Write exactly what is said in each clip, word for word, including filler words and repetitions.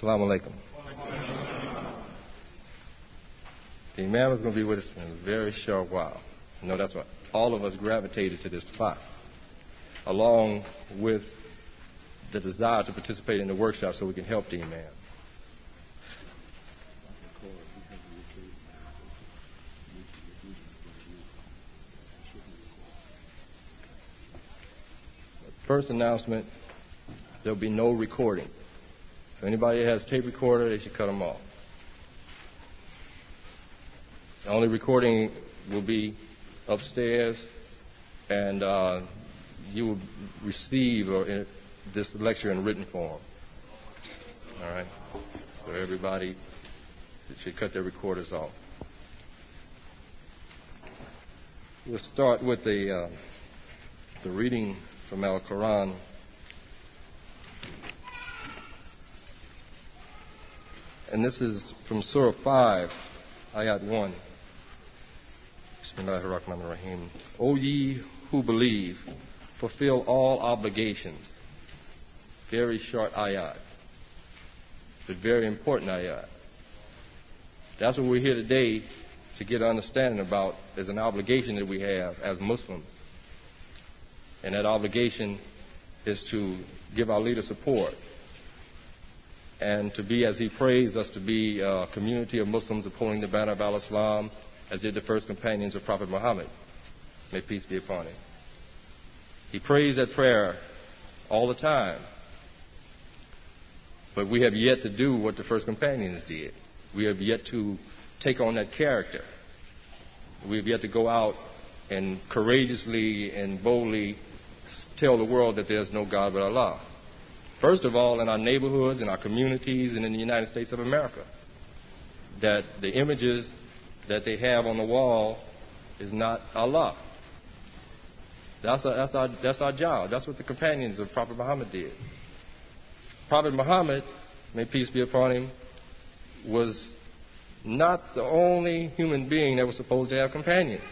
Assalamu alaikum. The Imam is going to be with us in a very short while. You know, that's what all of us gravitated to this spot, along with the desire to participate in the workshop so we can help the Imam. First announcement, there'll be no recording. So anybody that has a tape recorder, they should cut them off. The only recording will be upstairs, and uh, you will receive or in, this lecture in written form. All right? So everybody should cut their recorders off. We'll start with the, uh, the reading from Al-Quran. And this is from Surah five, Ayat one. Bismillahir Rahmanir Rahim. O ye who believe, fulfill all obligations. Very short ayat, but very important ayat. That's what we're here today to get an understanding about, as an obligation that we have as Muslims. And that obligation is to give our leader support and to be, as he praised us, to be a community of Muslims upholding the banner of al-Islam, as did the first companions of Prophet Muhammad. May peace be upon him. He prays that prayer all the time. But we have yet to do what the first companions did. We have yet to take on that character. We have yet to go out and courageously and boldly tell the world that there's no God but Allah. First of all, in our neighborhoods, in our communities, and in the United States of America, that the images that they have on the wall is not Allah. That's our, that's our, that's our job. That's what the companions of Prophet Muhammad did. Prophet Muhammad, may peace be upon him, was not the only human being that was supposed to have companions.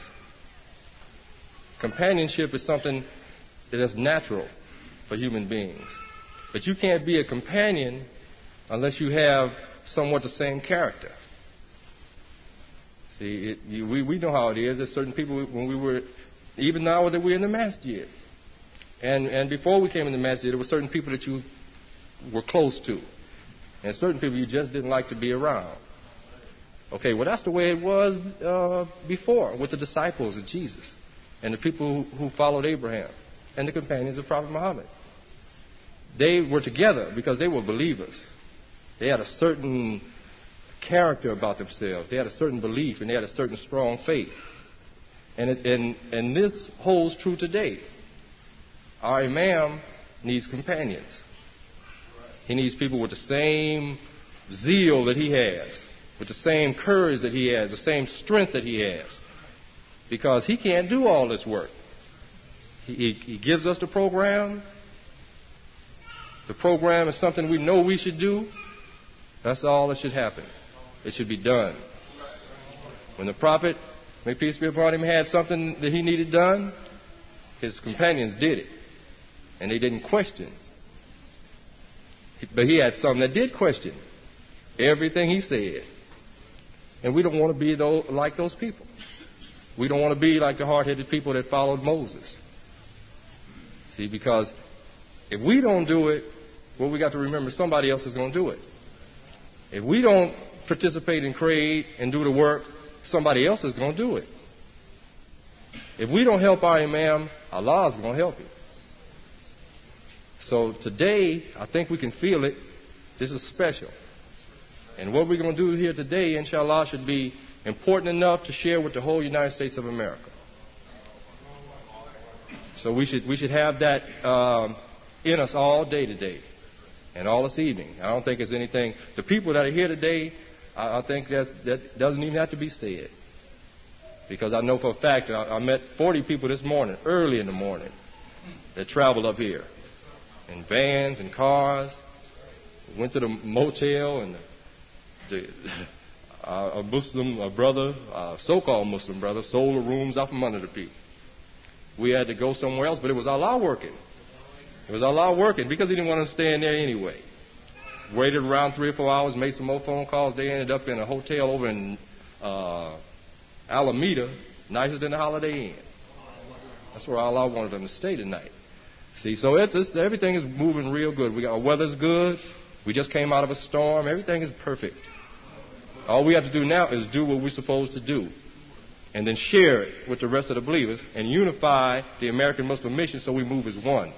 Companionship is something that is natural for human beings. But you can't be a companion unless you have somewhat the same character. See, it, you, we, we know how it is. There's certain people, when we were, even now that we're in the masjid, and, and before we came in the masjid, there were certain people that you were close to, and certain people you just didn't like to be around. Okay, well, that's the way it was uh, before with the disciples of Jesus and the people who, who followed Abraham and the companions of Prophet Muhammad. They were together because they were believers. They had a certain character about themselves. They had a certain belief, and they had a certain strong faith. And, it, and, and this holds true today. Our Imam needs companions. He needs people with the same zeal that he has, with the same courage that he has, the same strength that he has. Because he can't do all this work. He, he, he gives us the program. The program is something we know we should do. That's all that should happen. It should be done. When the Prophet, may peace be upon him, had something that he needed done, his companions did it. And they didn't question. But he had some that did question everything he said. And we don't want to be those, like those people. We don't want to be like the hard-headed people that followed Moses. See, because if we don't do it, well, we got to remember somebody else is going to do it. If we don't participate and create and do the work, somebody else is going to do it. If we don't help our Imam, Allah is going to help him. So today, I think we can feel it. This is special. And what we're going to do here today, inshallah, should be important enough to share with the whole United States of America. So we should we should have that um, in us all day today and all this evening. I don't think it's anything. The people that are here today, I, I think that that doesn't even have to be said. Because I know for a fact, I, I met forty people this morning, early in the morning, that traveled up here in vans and cars, went to the motel, and the, the, uh, a Muslim a brother, a so-called Muslim brother, sold the rooms out from under the people. We had to go somewhere else, but it was Allah working. It was Allah working because he didn't want to stay in there anyway. waited around three or four hours, made some more phone calls. They ended up in a hotel over in uh, Alameda, nicer than the Holiday Inn. That's where Allah wanted them to stay tonight. See, so it's, it's everything is moving real good. We got, our weather's good. We just came out of a storm. Everything is perfect. All we have to do now is do what we're supposed to do, and then share it with the rest of the believers and unify the American Muslim mission so we move as one.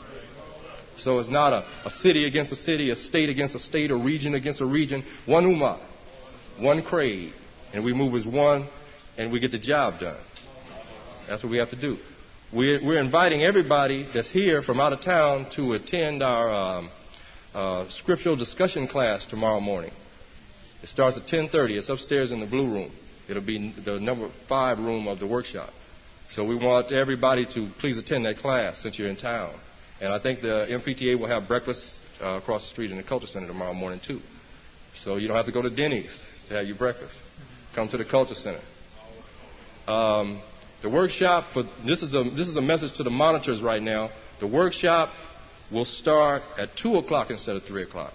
So it's not a, a city against a city, a state against a state, a region against a region. One ummah, one creed, and we move as one, and we get the job done. That's what we have to do. We're, we're inviting everybody that's here from out of town to attend our um, uh, scriptural discussion class tomorrow morning. It starts at ten thirty. It's upstairs in the blue room. It'll be the number five room of the workshop. So we want everybody to please attend that class since you're in town. And I think the M P T A will have breakfast uh, across the street in the Culture Center tomorrow morning, too. So you don't have to go to Denny's to have your breakfast. Come to the Culture Center. Um, the workshop, for this is, a, this is a message to the monitors right now. The workshop will start at two o'clock instead of three o'clock.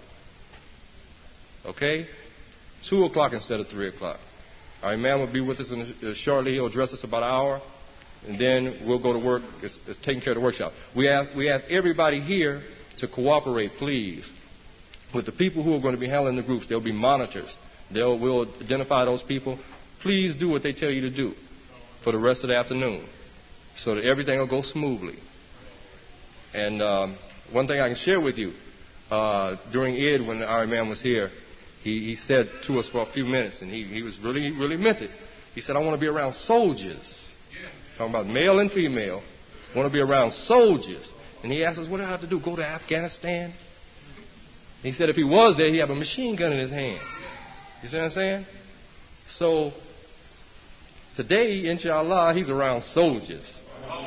Okay? two o'clock instead of three o'clock. Our imam will be with us in, uh, shortly. He'll address us about an hour. And then we'll go to work. It's, it's taking care of the workshop. We ask, we ask everybody here to cooperate, please, with the people who are going to be handling the groups. There'll be monitors. They'll, we'll identify those people. Please do what they tell you to do for the rest of the afternoon so that everything will go smoothly. And um, one thing I can share with you, uh, during Eid when our imam was here, he, he said to us for a few minutes, and he, he was really, he really meant it. He said, I want to be around soldiers. Talking about male and female, want to be around soldiers. And he asked us, what do I have to do? Go to Afghanistan? He said if he was there, he'd have a machine gun in his hand. You see what I'm saying? So today, inshallah, he's around soldiers.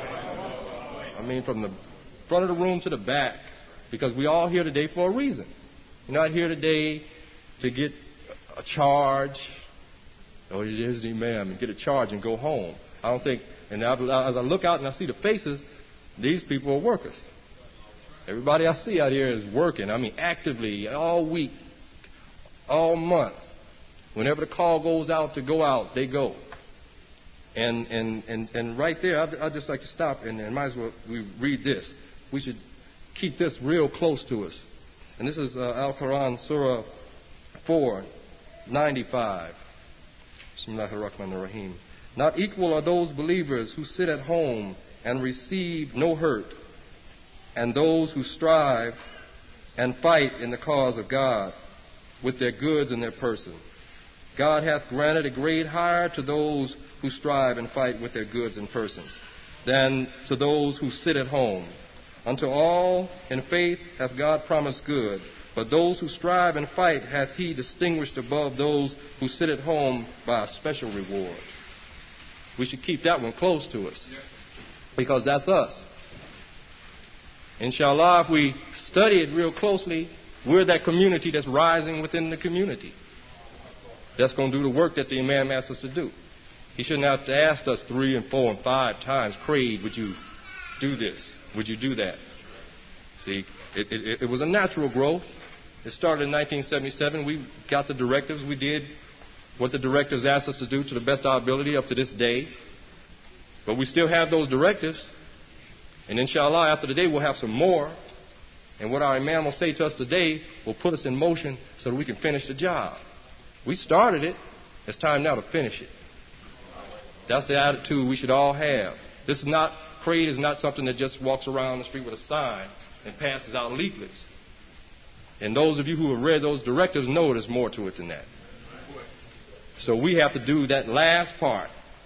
I mean, from the front of the room to the back, because we all here today for a reason. You're not here today to get a charge. Oh, here's the imam, and get a charge and go home. I don't think. And as I look out and I see the faces, these people are workers. Everybody I see out here is working. I mean, actively, all week, all month. Whenever the call goes out to go out, they go. And and and, and right there, I'd, I'd just like to stop and, and might as well we read this. We should keep this real close to us. And this is uh, Al-Quran, Surah four, ninety-five. Bismillahir Rahmanir Rahim. Not equal are those believers who sit at home and receive no hurt, and those who strive and fight in the cause of God with their goods and their person. God hath granted a great hire to those who strive and fight with their goods and persons than to those who sit at home. Unto all in faith hath God promised good, but those who strive and fight hath he distinguished above those who sit at home by a special reward. We should keep that one close to us, because that's us. Inshallah, if we study it real closely, we're that community that's rising within the community. That's going to do the work that the imam asked us to do. He shouldn't have to ask us three and four and five times, Craig, would you do this? Would you do that? See, it, it, it was a natural growth. It started in nineteen seventy-seven. We got the directives. We did what the directives asked us to do to the best of our ability up to this day. But we still have those directives. And inshallah, after the day, we'll have some more. And what our imam will say to us today will put us in motion so that we can finish the job. We started it. It's time now to finish it. That's the attitude we should all have. This is not, Creed is not something that just walks around the street with a sign and passes out leaflets. And those of you who have read those directives know there's more to it than that. So we have to do that last part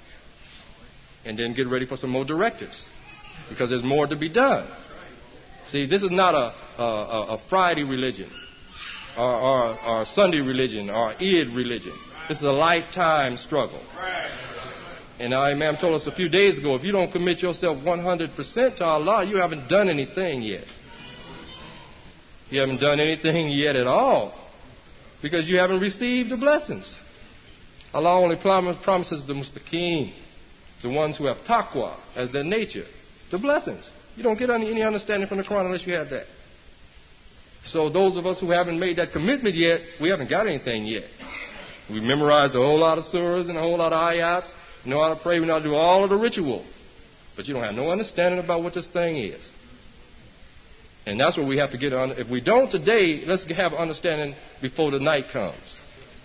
and then get ready for some more directives, because there's more to be done. See, this is not a, a, a Friday religion or, or, or a Sunday religion or Eid religion. This is a lifetime struggle. And our imam told us a few days ago, if you don't commit yourself one hundred percent to Allah, you haven't done anything yet. You haven't done anything yet at all, because you haven't received the blessings. Allah only promises the mustaqeen, the ones who have taqwa as their nature, the blessings. You don't get any understanding from the Quran unless you have that. So those of us who haven't made that commitment yet, we haven't got anything yet. We memorized a whole lot of surahs and a whole lot of ayats. We know how to pray. We know how to do all of the ritual. But you don't have no understanding about what this thing is. And that's what we have to get on. If we don't today, let's have understanding before the night comes.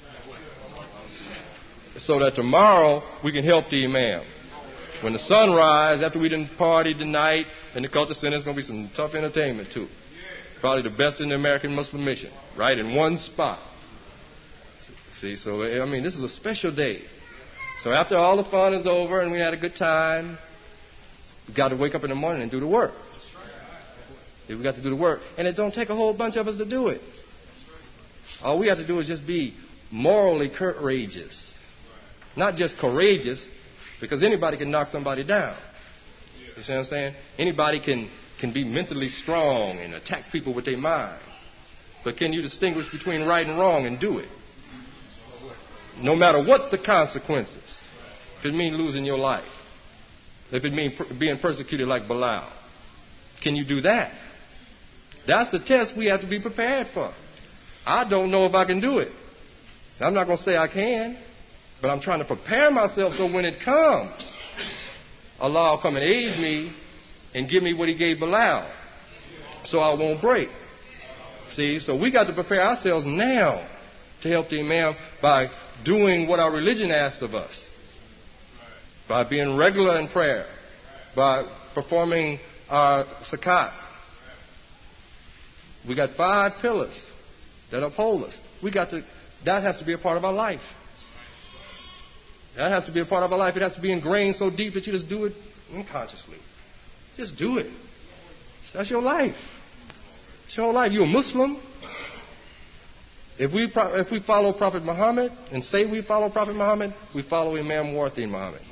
So that tomorrow we can help the imam. When the sun rises, after we done partied tonight, in the culture center, it's going to be some tough entertainment too. Probably the best in the American Muslim mission, right in one spot. See, so, I mean, this is a special day. So after all the fun is over and we had a good time, we got to wake up in the morning and do the work. We got to do the work. And it don't take a whole bunch of us to do it. All we have to do is just be morally courageous. Not just courageous, because anybody can knock somebody down. You see what I'm saying? Anybody can, can be mentally strong and attack people with their mind. But can you distinguish between right and wrong and do it? No matter what the consequences. If it means losing your life. If it means per- being persecuted like Bilal. Can you do that? That's the test we have to be prepared for. I don't know if I can do it. I'm not going to say I can. But I'm trying to prepare myself so when it comes, Allah will come and aid me and give me what he gave Bilal. So I won't break. See, so we got to prepare ourselves now to help the imam by doing what our religion asks of us. By being regular in prayer. By performing our zakat. We got five pillars that uphold us. We got to, that has to be a part of our life. That has to be a part of our life. It has to be ingrained so deep that you just do it unconsciously. Just do it. That's your life. It's your life. You're a Muslim. If we if we follow Prophet Muhammad and say we follow Prophet Muhammad, we follow Imam Warathin Muhammad.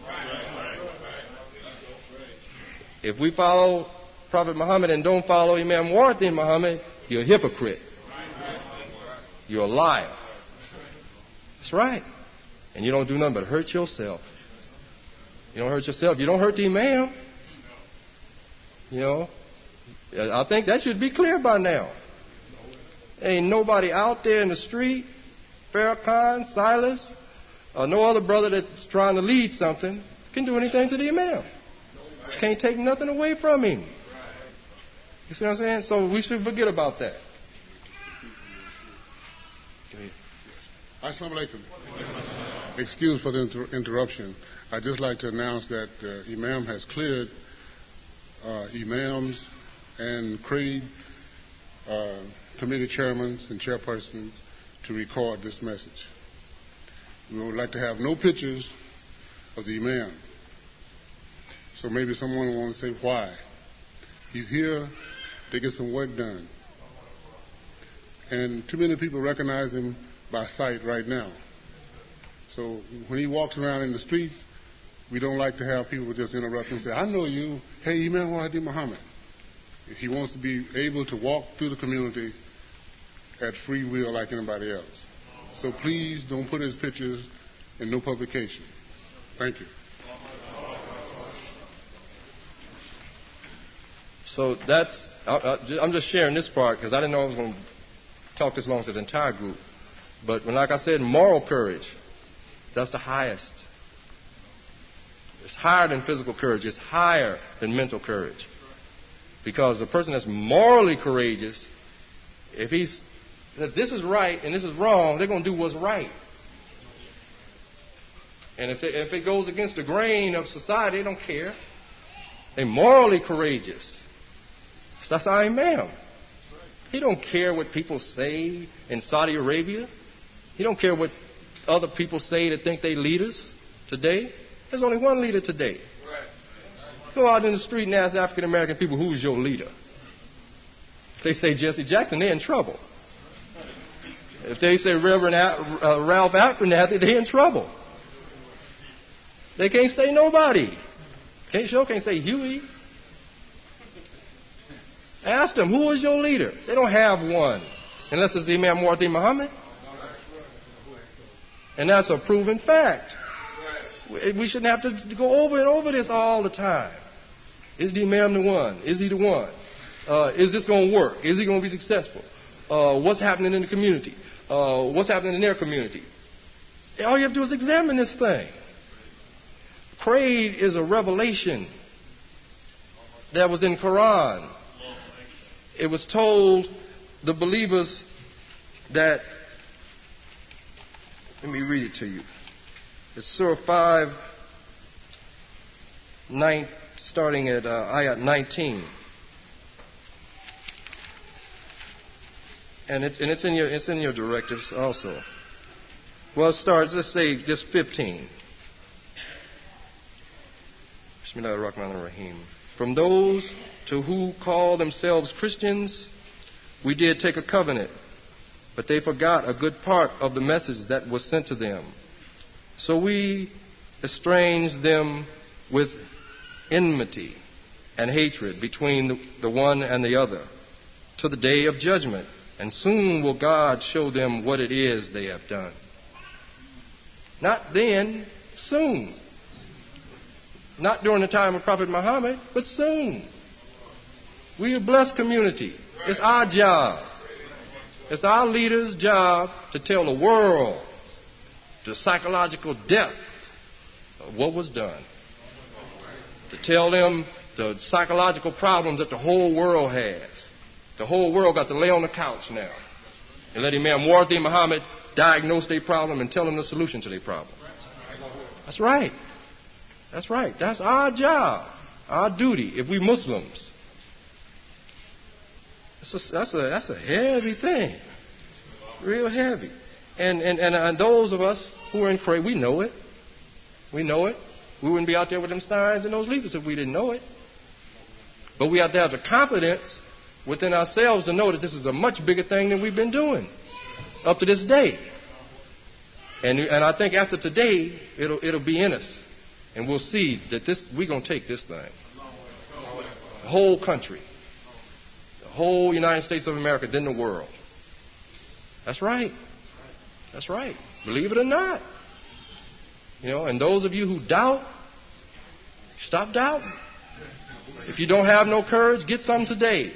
If we follow Prophet Muhammad and don't follow Imam Warathin Muhammad, you're a hypocrite. You're a liar. That's right. And you don't do nothing but hurt yourself. You don't hurt yourself. You don't hurt the imam. You know, I think that should be clear by now. Ain't nobody out there in the street, Farrakhan, Silas, or no other brother that's trying to lead something can do anything to the imam. Can't take nothing away from him. You see what I'm saying? So we should forget about that. Assalamu alaikum. Excuse for the inter- interruption. I'd just like to announce that uh, Imam has cleared uh, imams and creed uh, committee chairmen and chairpersons to record this message. We would like to have no pictures of the imam. So maybe someone will want to say why. He's here to get some work done. And too many people recognize him by sight right now. So when he walks around in the streets, we don't like to have people just interrupt and say, I know you. Hey, Imam Warathin Muhammad. He wants to be able to walk through the community at free will like anybody else. So please don't put his pictures in no publication. Thank you. So that's, I'm just sharing this part because I didn't know I was going to talk this long to the entire group. But when, like I said, moral courage, that's the highest. It's higher than physical courage. It's higher than mental courage. Because a person that's morally courageous, if he's, if this is right and this is wrong, they're going to do what's right. And if, they, if it goes against the grain of society, they don't care. They're morally courageous. So that's our imam. He don't care what people say in Saudi Arabia. He don't care what other people say that think they leaders today. There's only one leader today. Go out in the street and ask African American people, who's your leader? If they say Jesse Jackson, they're in trouble. If they say Reverend uh, Ralph Abernathy, they're in trouble. They can't say nobody. Can't sure can't say Huey. Ask them, who is your leader? They don't have one, unless it's Imam Warathin Muhammad. And that's a proven fact. We shouldn't have to go over and over this all the time. Is the imam the one? Is he the one? Uh, is this going to work? Is he going to be successful? uh, what's happening in the community, uh, what's happening in their community. All you have to do is examine this thing. Creed is a revelation that was in Quran. It was told the believers that, let me read it to you. It's Surah five, nine, starting at uh, ayat nineteen. And it's and it's in your it's in your directives also. Well, it starts, let's say just fifteen. Bismillahirrahmanirrahim. From those to who call themselves Christians, we did take a covenant, but they forgot a good part of the message that was sent to them. So we estranged them with enmity and hatred between the, the one and the other to the day of judgment, and soon will God show them what it is they have done. Not then, soon. Not during the time of Prophet Muhammad, but soon. We are a blessed community. It's our job. It's our leaders' job to tell the world the psychological depth of what was done. To tell them the psychological problems that the whole world has. The whole world got to lay on the couch now and let Imam Wardi Muhammad diagnose their problem and tell them the solution to their problem. That's right. That's right. That's our job, our duty, if we Muslims. That's a, that's a, that's a heavy thing, real heavy. And, and, and, and those of us who are in Creed, we know it. We know it. We wouldn't be out there with them signs and those leaflets if we didn't know it. But we have to have the confidence within ourselves to know that this is a much bigger thing than we've been doing up to this day. And, and I think after today, it'll, it'll be in us. And we'll see that this, we're going to take this thing. The whole country. The whole United States of America, then the world. That's right. That's right. Believe it or not. You know, and those of you who doubt, stop doubting. If you don't have no courage, get some today.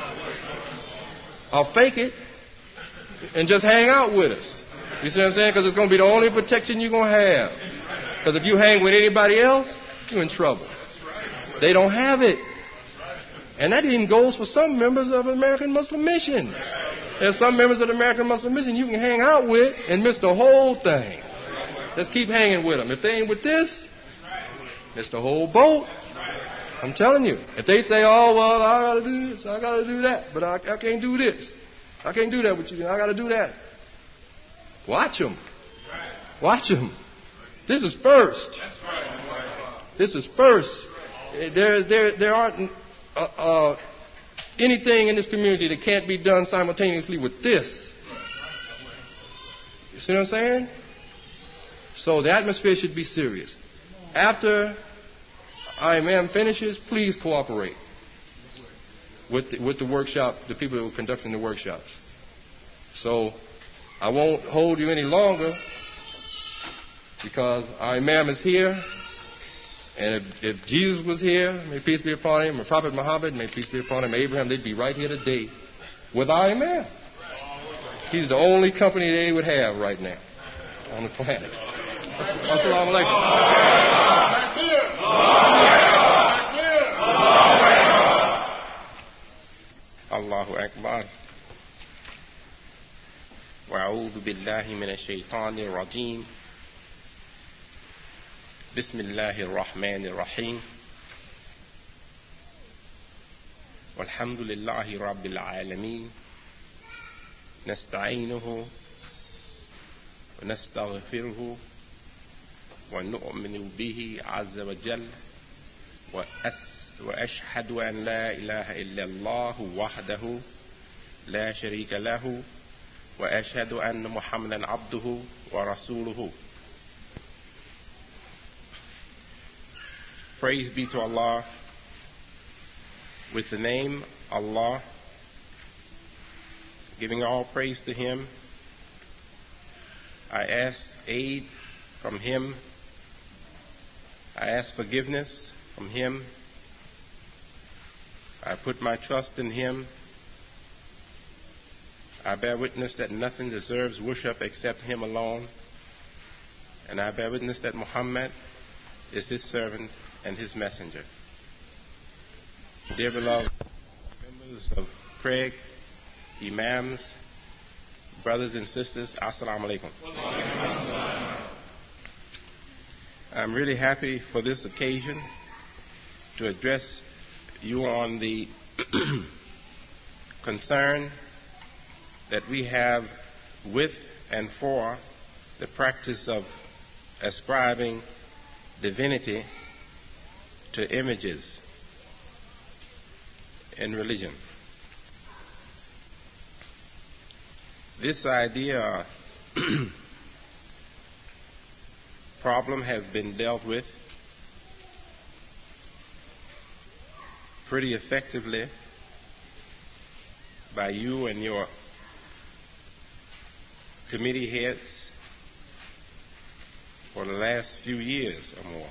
Or fake it and just hang out with us. You see what I'm saying? Because it's going to be the only protection you're going to have. Because if you hang with anybody else, you're in trouble. They don't have it. And that even goes for some members of American Muslim Mission. There's some members of the American Muslim Mission you can hang out with and miss the whole thing. Just keep hanging with them. If they ain't with this, miss the whole boat. I'm telling you. If they say, oh, well, I got to do this, I got to do that, but I, I can't do this. I can't do that with you. I got to do that. Watch them. Watch them. This is first. This is first. There, there, there aren't uh, uh, anything in this community that can't be done simultaneously with this. You see what I'm saying? So the atmosphere should be serious. After our Imam finishes, please cooperate with the, with the workshop, the people who are conducting the workshops. So I won't hold you any longer because our Imam is here. And if, if Jesus was here, may peace be upon him, or Prophet Muhammad, may peace be upon him, Abraham, they'd be right here today with our Imam. He's the only company they would have right now on the planet. Assalamu alaikum. Allahu Akbar. Wa'udhu billahi minash shaitanir rajim. Bismillahir rahmanir rahim. Walhamdulillahi rabbil alameen. Nasta'inuhu wa nastaghfiruhu wa nu'minu bihi azza wa jal wa as wa ashhadu an la ilaha illa Allah wahdahu la sharika lahu wa ashhadu anna Muhammadan abduhu wa rasuluhu. Praise be to Allah. With the name Allah, giving all praise to Him, I ask aid from Him. I ask forgiveness from Him. I put my trust in Him. I bear witness that nothing deserves worship except him alone. And I bear witness that Muhammad is his servant and his messenger. Dear beloved members of Craig, imams, brothers and sisters, assalamu alaikum. I'm really happy for this occasion to address you on the concern that we have with and for the practice of ascribing divinity to images in religion. This idea problem has been dealt with pretty effectively by you and your committee heads for the last few years or more.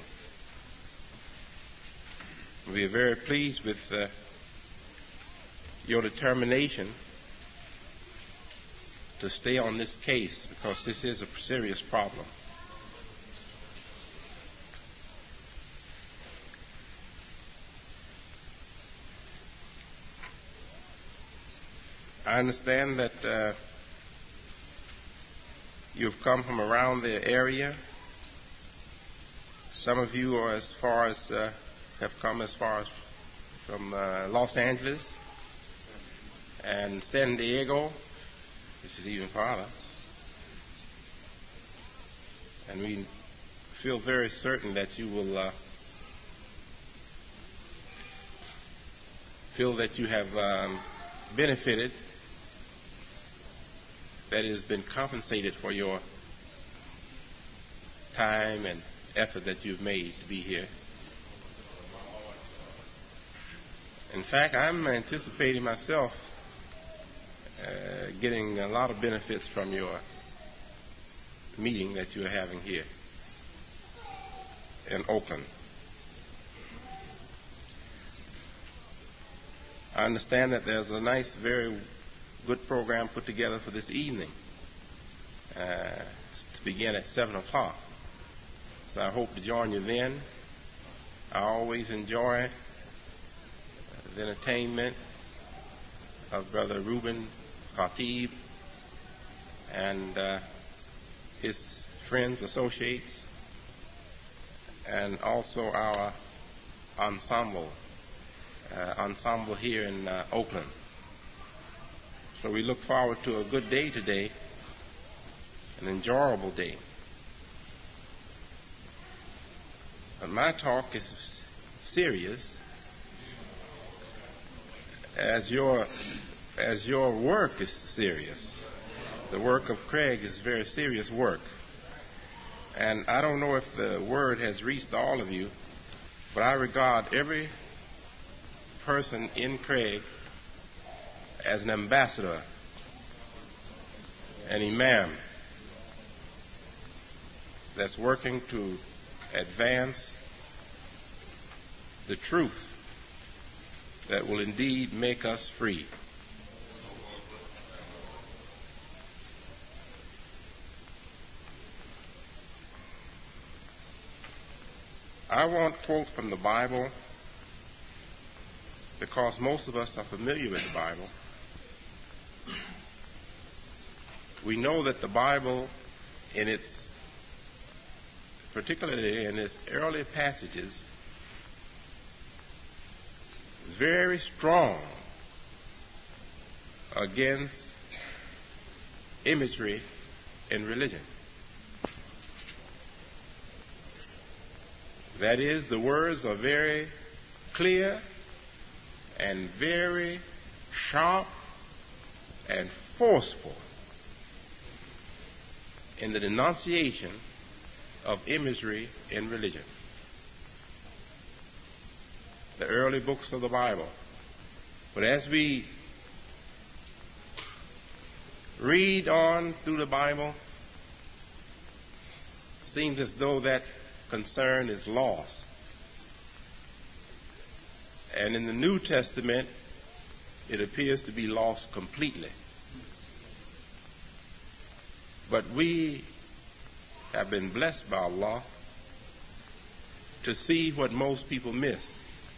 We are very pleased with uh, your determination to stay on this case, because this is a serious problem. I understand that uh, you've come from around the area. Some of you are as far as uh, have come as far as from uh, Los Angeles and San Diego, which is even farther. And we feel very certain that you will uh, feel that you have um, benefited, that it has been compensated for your time and effort that you've made to be here. In fact, I'm anticipating myself uh, getting a lot of benefits from your meeting that you're having here in Oakland. I understand that there's a nice, very good program put together for this evening uh, to begin at seven o'clock. So I hope to join you then. I always enjoy the entertainment of Brother Reuben Khatib and uh, his friends, associates, and also our ensemble, uh, ensemble here in uh, Oakland. So we look forward to a good day today, an enjoyable day. But my talk is serious, as your as your work is serious. The work of Craig is very serious work. And I don't know if the word has reached all of you, but I regard every person in Craig as an ambassador, an imam that's working to advance the truth that will indeed make us free. I won't quote from the Bible because most of us are familiar with the Bible. We know that the Bible, in its, particularly in its early passages, is very strong against imagery in religion. That is, the words are very clear and very sharp and forceful in the denunciation of imagery in religion. The early books of the Bible. But as we read on through the Bible, it seems as though that concern is lost. And in the New Testament, it appears to be lost completely. But we have been blessed by Allah to see what most people miss.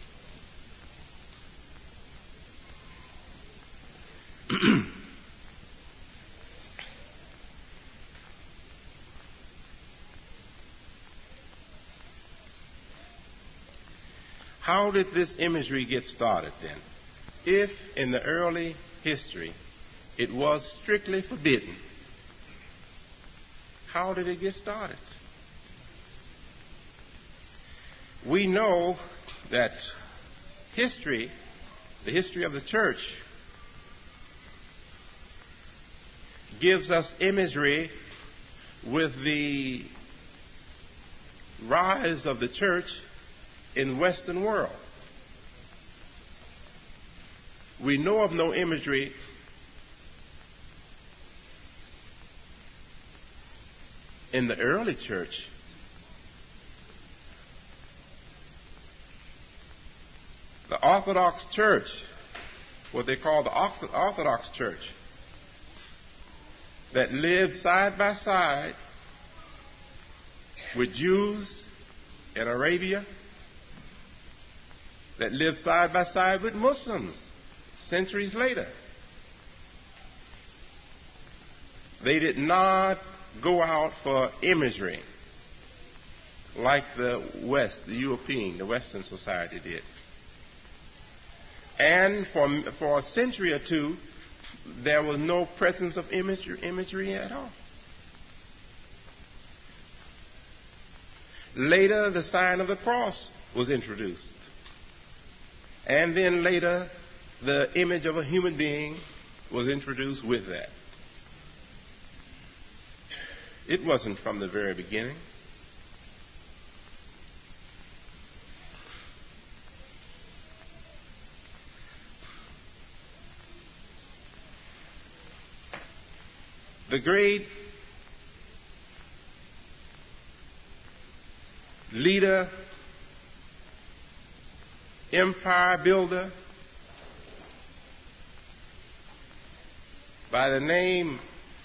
How did this imagery get started then? If in the early history it was strictly forbidden, how did it get started? We know that history, the history of the church, gives us imagery with the rise of the church in the Western world. We know of no imagery in the early church. The Orthodox Church, what they call the Orthodox Church, that lived side by side with Jews in Arabia, that lived side by side with Muslims centuries later. They did not go out for imagery like the West, the European, the Western society did. And for, for a century or two, there was no presence of imagery, imagery at all. Later, the sign of the cross was introduced. And then later, the image of a human being was introduced with that. It wasn't from the very beginning. The great leader, empire builder by the name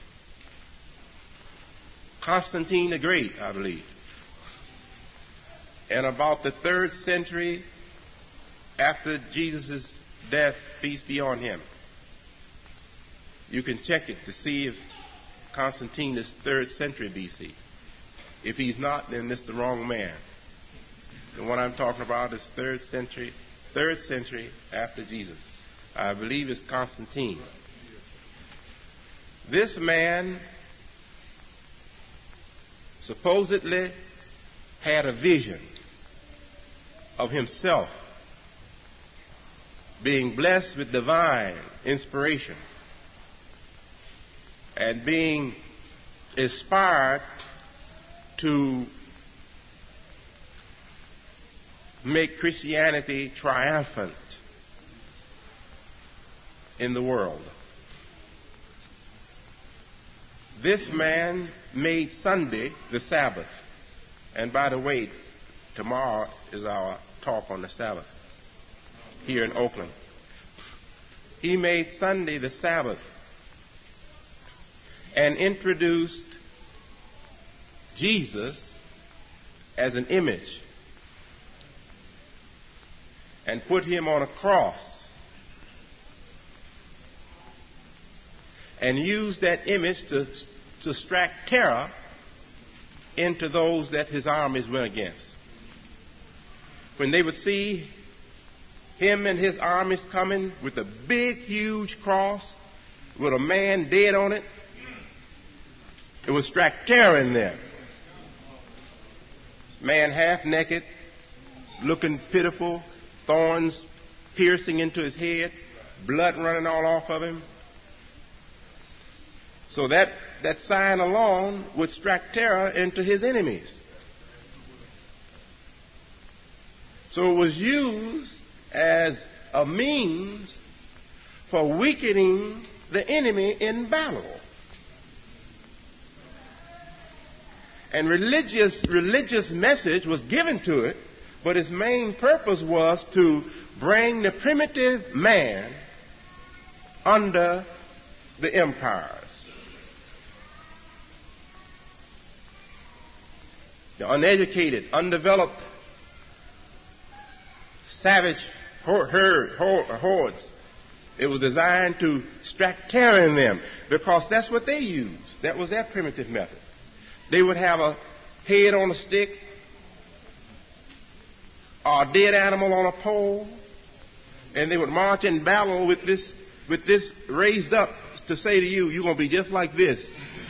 Constantine the Great, I believe, in about the third century after Jesus' death, peace be on him. You can check it to see if Constantine is third century B C. If he's not, then it's the wrong man. The one I'm talking about is third century, third century after Jesus. I believe it's Constantine. This man supposedly had a vision of himself being blessed with divine inspiration and being inspired to make Christianity triumphant in the world. This man made Sunday the Sabbath. And by the way, tomorrow is our talk on the Sabbath here in Oakland. He made Sunday the Sabbath and introduced Jesus as an image and put him on a cross and used that image to, to strike terror into those that his armies went against. When they would see him and his armies coming with a big, huge cross with a man dead on it, it would strike terror in them. Man half naked, looking pitiful, thorns piercing into his head, blood running all off of him. So that, that sign alone would strike terror into his enemies. So it was used as a means for weakening the enemy in battle. And religious, religious message was given to it, but its main purpose was to bring the primitive man under the empires. the uneducated, undeveloped, savage herd, hordes. It was designed to extract terror in them because that's what they used. That was their primitive method. They would have a head on a stick, or a dead animal on a pole, and they would march in battle with this, with this raised up to say to you, you're going to be just like this.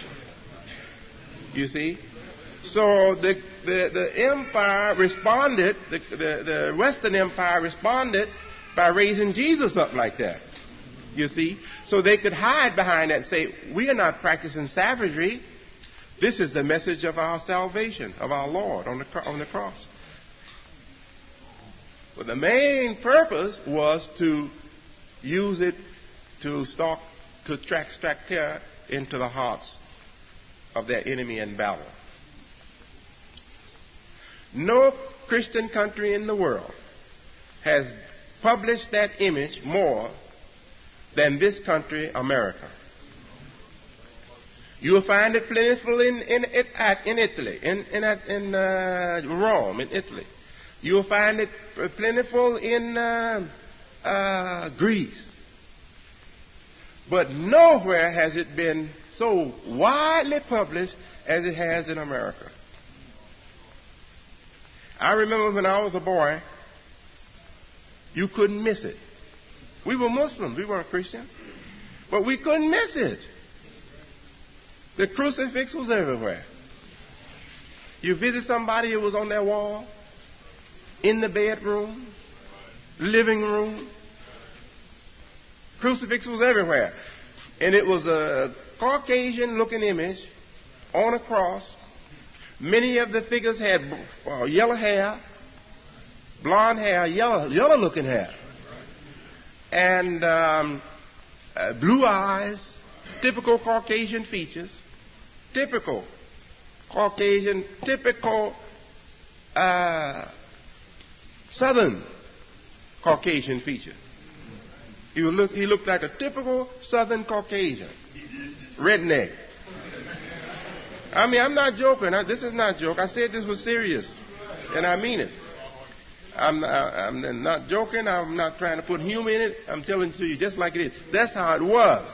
You see? So the, the, the empire responded, the, the, the Western Empire responded by raising Jesus up like that. You see? So they could hide behind that and say, we are not practicing savagery. This is the message of our salvation, of our Lord on the, on the cross. But the main purpose was to use it to stalk, to track, extract terror into the hearts of their enemy in battle. No Christian country in the world has published that image more than this country, America. You will find it plentiful in in, in Italy, in in, in uh, Rome, in Italy. You will find it plentiful in uh, uh, Greece. But nowhere has it been so widely published as it has in America. I remember when I was a boy, you couldn't miss it. We were Muslims, we weren't Christians, but we couldn't miss it. The crucifix was everywhere. You visit somebody, it was on their wall, in the bedroom, living room. Crucifix was everywhere. And it was a Caucasian-looking image on a cross. Many of the figures had uh, yellow hair, blonde hair, yellow, yellow-looking hair, and um, uh, blue eyes, typical Caucasian features, typical Caucasian, typical uh, Southern Caucasian feature. He, would look, he looked like a typical Southern Caucasian, redneck. I mean, I'm not joking. I, this is not a joke. I said this was serious, and I mean it. I'm, I, I'm not joking. I'm not trying to put humor in it. I'm telling it to you just like it is. That's how it was.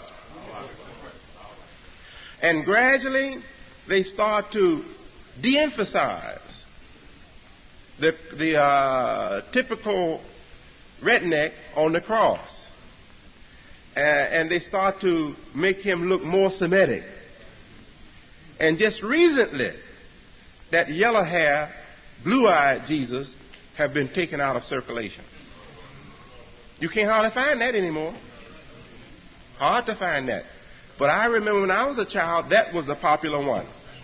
And gradually, they start to de-emphasize the, the uh, typical redneck on the cross. Uh, and they start to make him look more Semitic. And just recently, that yellow hair, blue-eyed Jesus have been taken out of circulation. You can't hardly find that anymore. Hard to find that. But I remember when I was a child, that was the popular one.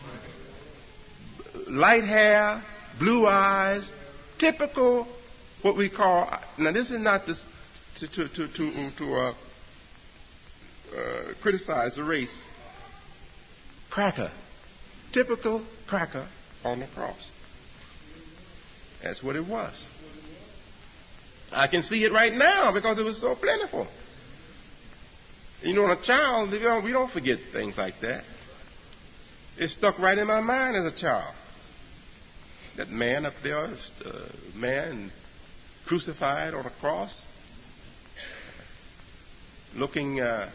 Light hair, blue eyes, typical what we call, now this is not this, to, to, to, to, to uh, uh, criticize the race. Cracker. Typical cracker on the cross. That's what it was. I can see it right now because it was so plentiful. You know, a child, you know, we don't forget things like that. It stuck right in my mind as a child. That man up there, uh, man crucified on a cross, looking uh,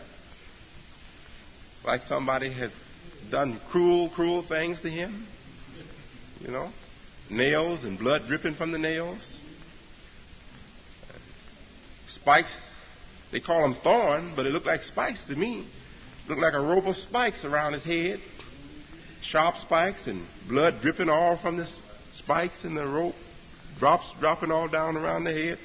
like somebody had done cruel, cruel things to him. You know, nails and blood dripping from the nails. Spikes. They call them thorn, but it looked like spikes to me. It looked like a rope of spikes around his head. Sharp spikes and blood dripping all from the spikes in the rope. Drops dropping all down around the head.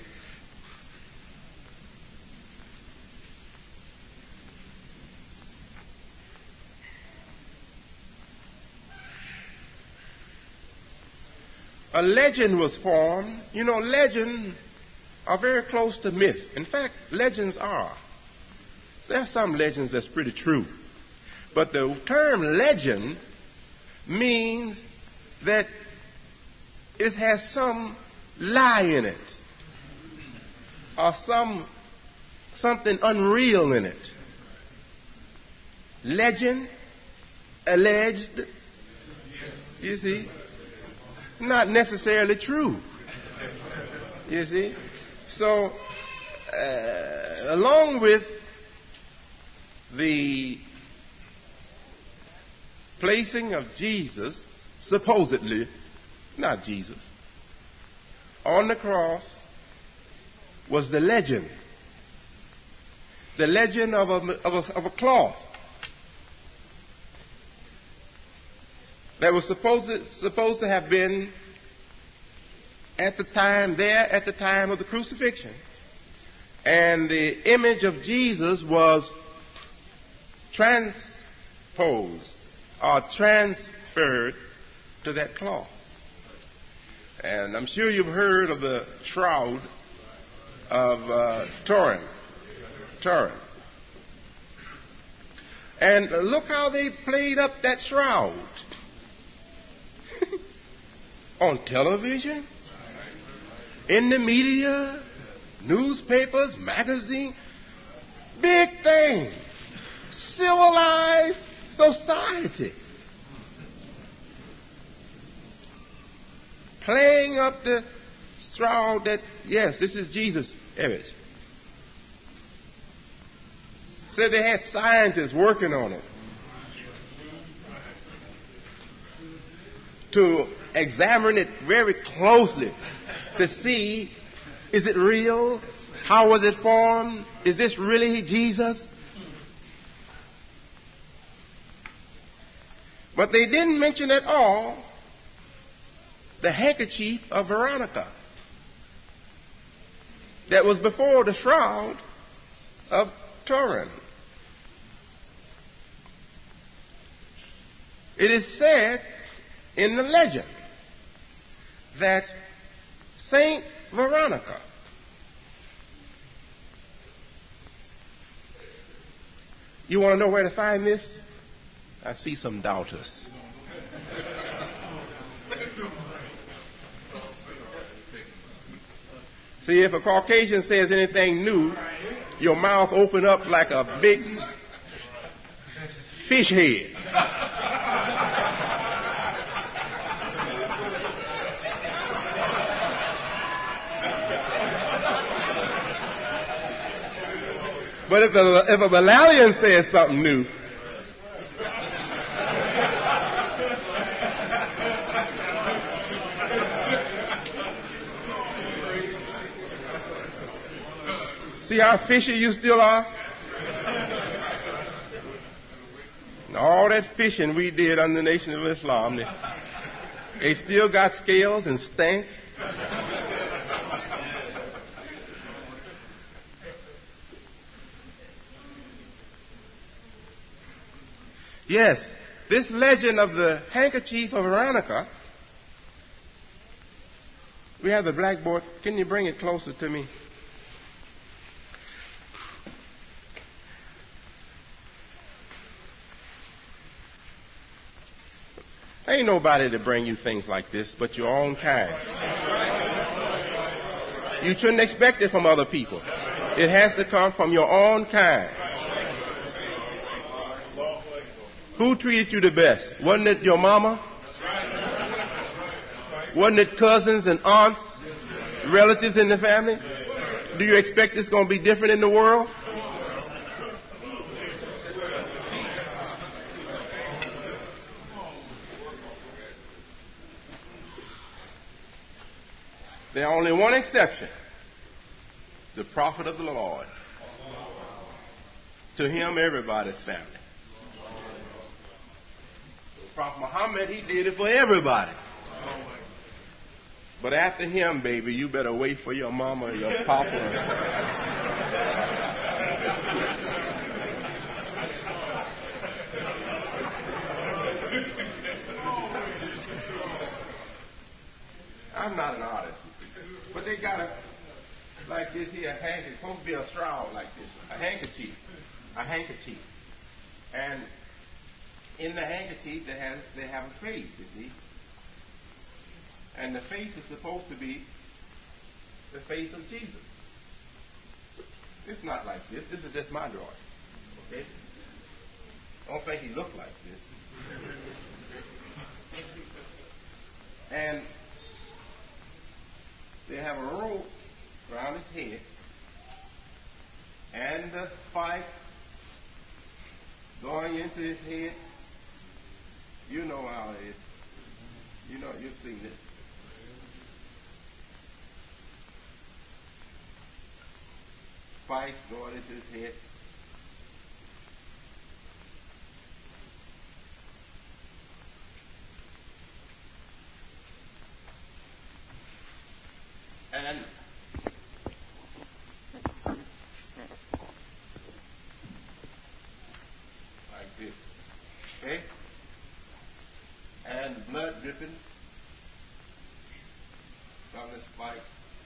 A legend was formed. You know, legend are very close to myth. In fact, legends are. There are some legends that's pretty true. But the term legend means that it has some lie in it, or some something unreal in it. Legend, alleged, you see. not necessarily true. You see? So, uh, along with the placing of Jesus, supposedly, not Jesus, on the cross was the legend. The legend of a, of a, of a cloth that was supposed to, supposed to have been at the time, there at the time of the crucifixion. And the image of Jesus was transposed or transferred to that cloth. And I'm sure you've heard of the shroud of uh, Turin. Turin. And look how they played up that shroud. On television, in the media, newspapers, magazines, big thing. Civilized society. Playing up the shroud that, yes, this is Jesus' image. So they had scientists working on it to examine it very closely to see, is it real? How was it formed? Is this really Jesus? But they didn't mention at all the handkerchief of Veronica that was before the shroud of Turin. It is said in the legend that Saint Veronica you want to know where to find this? I see some doubters. See, if a Caucasian says anything new, your mouth open up like a big fish head. But if a, if a Malayan says something new, see how fishy you still are? And all that fishing we did under the Nation of Islam, they, they still got scales and stink. Yes, this legend of the handkerchief of Veronica, we have the blackboard. Can you bring it closer to me? Ain't nobody to bring you things like this but your own kind. You shouldn't expect it from other people. It has to come from your own kind. Who treated you the best? Wasn't it your mama? Wasn't it cousins and aunts, relatives in the family? Do you expect it's going to be different in the world? There's only one exception. The prophet of the Lord. To him, everybody's family. Prophet Muhammad, he did it for everybody. But after him, baby, you better wait for your mama or your papa. I'm not an artist, but they got a, like this here, a handkerchief. It's supposed to be a shroud like this, a handkerchief, a handkerchief. And in the handkerchief, they have, they have a face, you see. And the face is supposed to be the face of Jesus. It's not like this. This is just my drawing. Okay? Don't think he looked like this. And they have a rope around his head and the spikes going into his head. You know how it is. You know, you've seen this. Spikes going into his head. And like this. Okay? And blood dripping from the spike.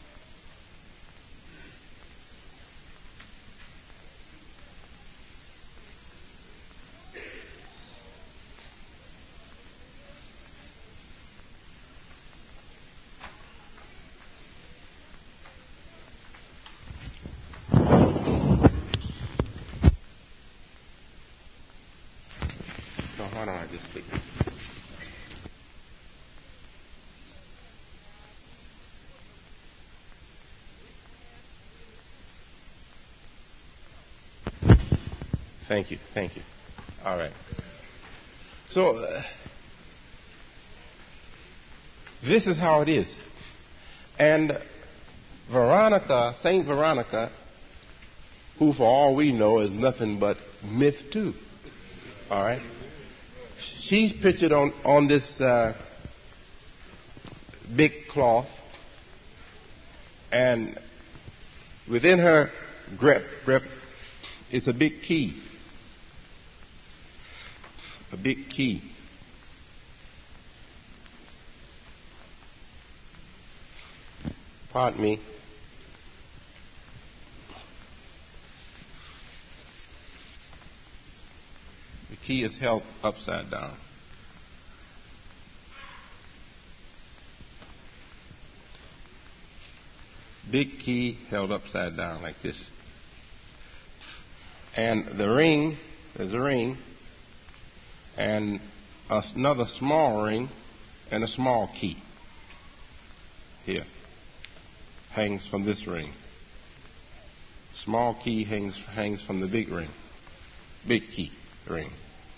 No, hold on, I just speak. Thank you, thank you. All right. So, uh, this is how it is. And Veronica, Saint Veronica, who for all we know is nothing but myth too. All right. She's pictured on, on this uh, big cloth, and within her grip, grip is a big key. A big key. Pardon me. The key is held upside down. Big key held upside down like this. And the ring, there's a ring, and another small ring, and a small key. Here. Hangs from this ring. Small key hangs hangs from the big ring. Big key ring.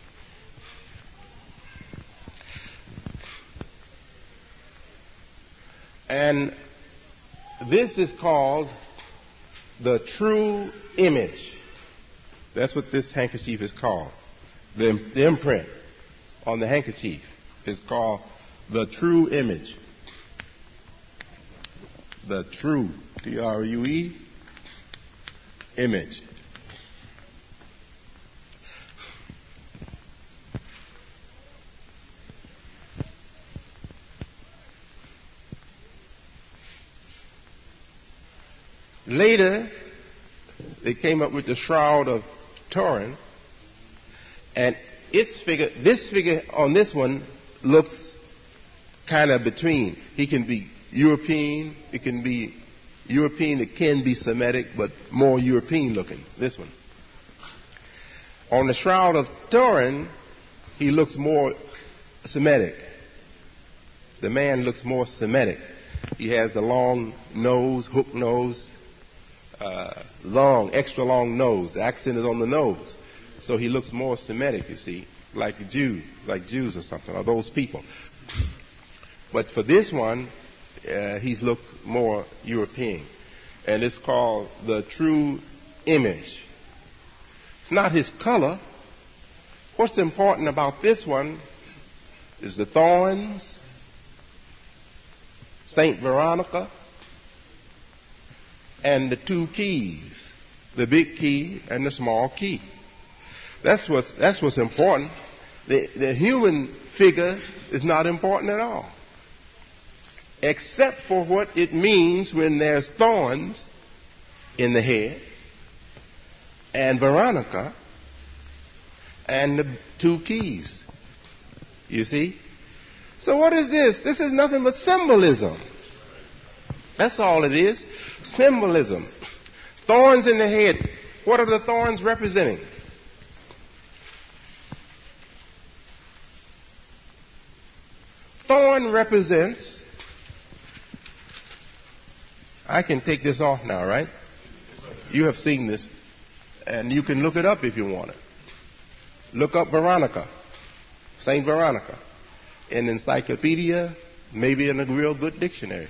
And this is called the true image. That's what this handkerchief is called. The, the imprint on the handkerchief is called the true image. The true, T R U E, image. Later, they came up with the Shroud of Turin, and its figure, this figure on this one looks kind of between. He can be European, it can be European, it can be Semitic, but more European looking, this one. On the Shroud of Turin, he looks more Semitic. The man looks more Semitic. He has the long nose, hook nose, uh, long, extra long nose. The accent is on the nose. So he looks more Semitic, you see, like a Jew, like Jews or something, or those people. But for this one, uh, he's looked more European. And it's called the true image. It's not his color. What's important about this one is the thorns, Saint Veronica, and the two keys, the big key and the small key. That's what's, that's what's important. The, the human figure is not important at all, except for what it means when there's thorns in the head, and Veronica, and the two keys. You see? So what is this? This is nothing but symbolism. That's all it is. Symbolism. Thorns in the head. What are the thorns representing? Thorn represents I can take this off now, right? You have seen this, and you can look it up if you want it. Look up Veronica, Saint Veronica, in encyclopedia, maybe in a real good dictionary.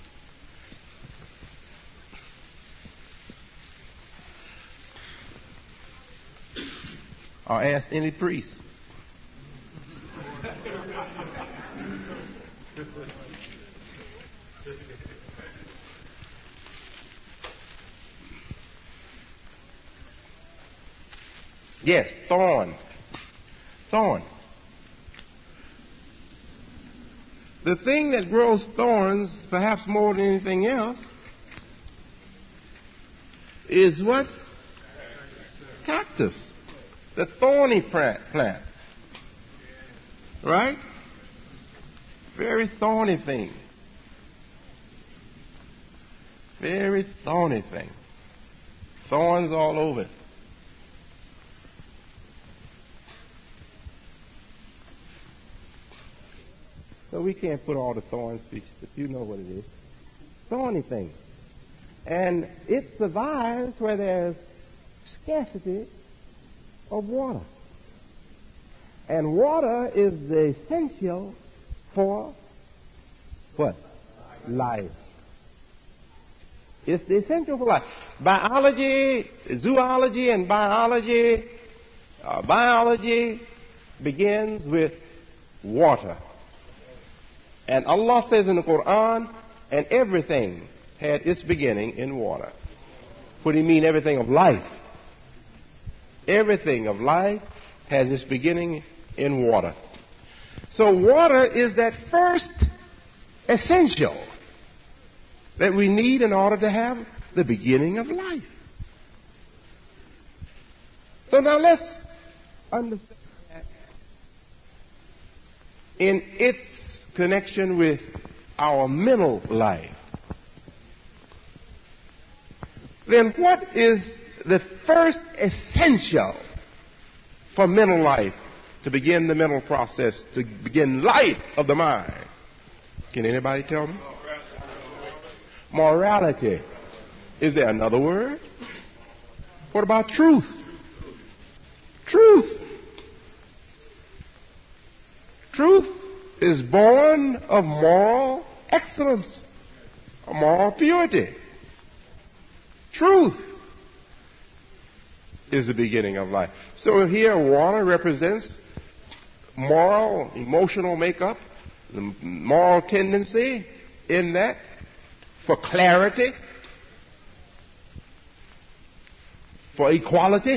Or ask any priest. Yes, thorn. Thorn. The thing that grows thorns, perhaps more than anything else, is what? Cactus. The thorny plant. Right? Very thorny thing. Very thorny thing. Thorns all over it. So we can't put all the thorn speech, but you know what it is. Thorny thing. And it survives where there's scarcity of water. And water is the essential for what? Life. It's the essential for life. Biology, zoology and biology, uh, biology begins with water. And Allah says in the Quran, and everything had its beginning in water. What do you mean, everything of life? Everything of life has its beginning in water. So water is that first essential that we need in order to have the beginning of life. So now let's understand that in its connection with our mental life. Then what is the first essential for mental life to begin the mental process, to begin life of the mind? Can anybody tell me? Morality. Is there another word? What about truth? Truth. Truth is born of moral excellence, of moral purity. Truth is the beginning of life. So here water represents moral, emotional makeup, the moral tendency in that for clarity, for equality.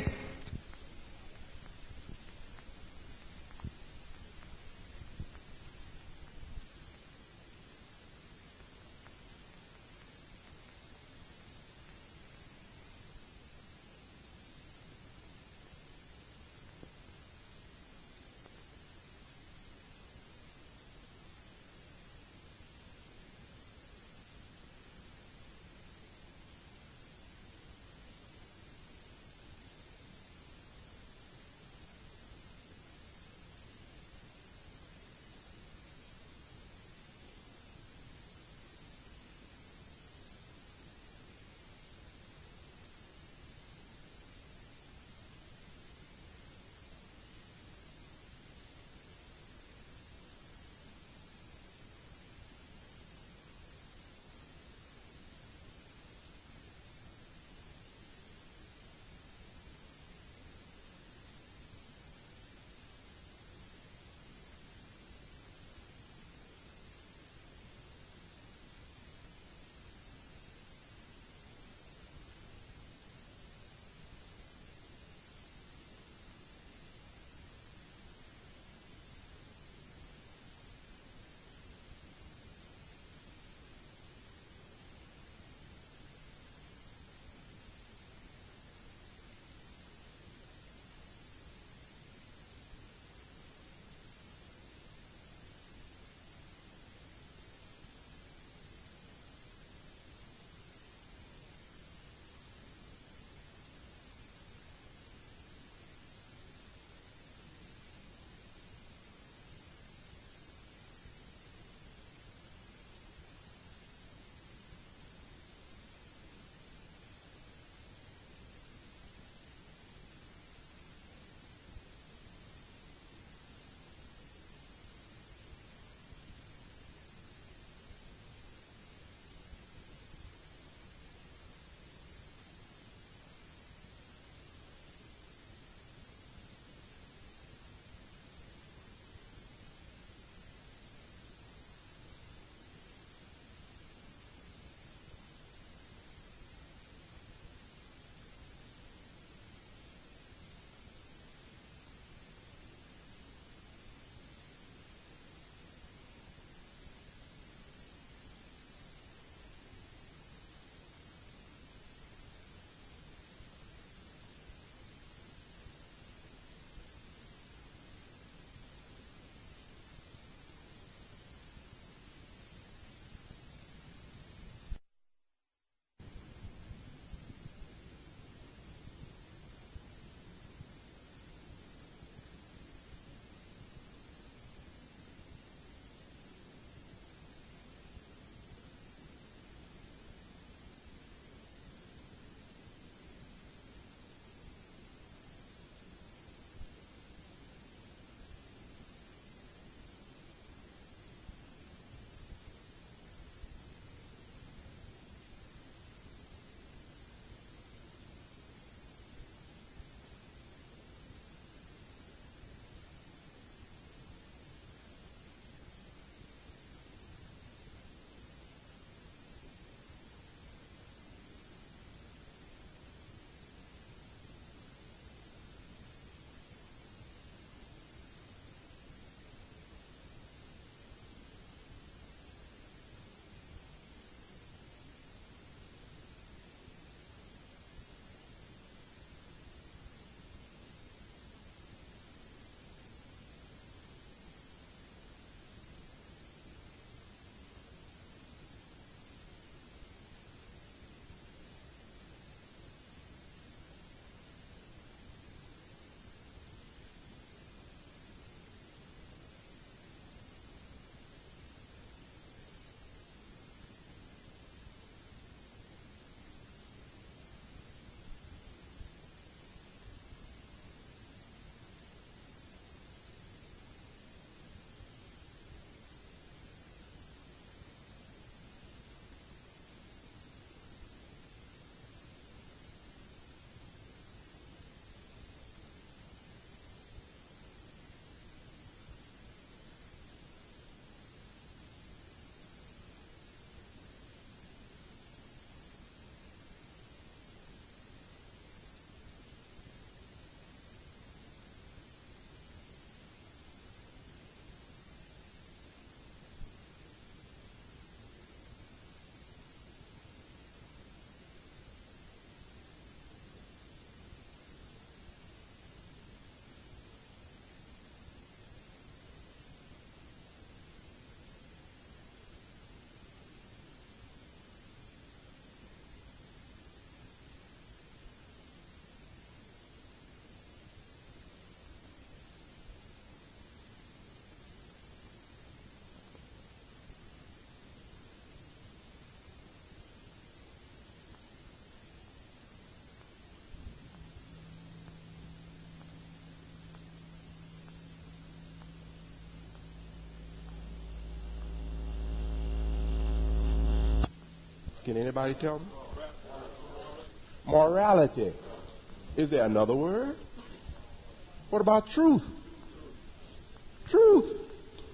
Can anybody tell me? Morality. Is there another word? What about truth? Truth.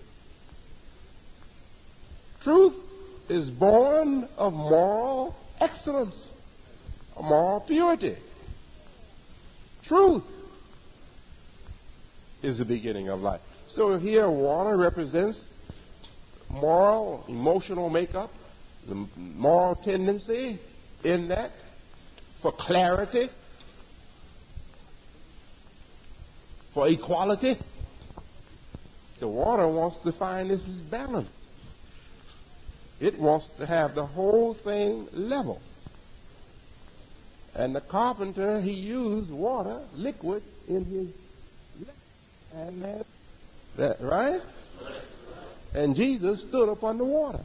Truth is born of moral excellence, moral purity. Truth is the beginning of life. So here water represents moral, emotional makeup, the moral tendency in that for clarity, for equality. The water wants to find this balance. It wants to have the whole thing level. And the carpenter, he used water, liquid, in his and that, that right? And Jesus stood upon the water.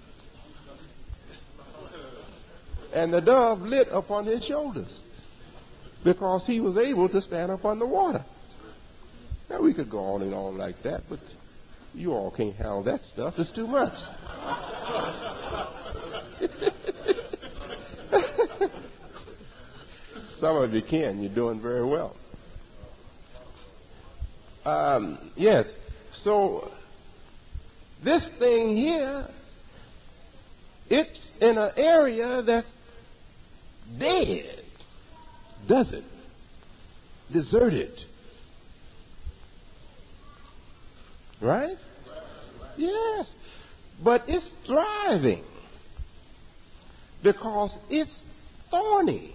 And the dove lit upon his shoulders because he was able to stand upon the water. Now, we could go on and on like that, but you all can't handle that stuff. It's too much. Some of you can. You're doing very well. Um, yes. So, this thing here, it's in an area that's dead. Does it? Deserted. Right? Yes. But it's thriving because it's thorny.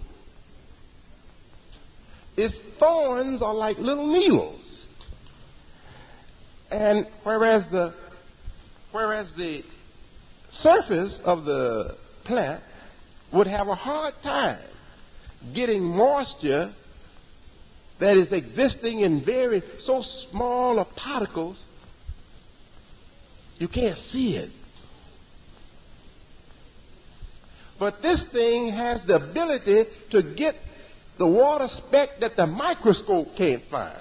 Its thorns are like little needles. And whereas the whereas the surface of the plant would have a hard time getting moisture that is existing in very so small of particles, you can't see it. But this thing has the ability to get the water speck that the microscope can't find.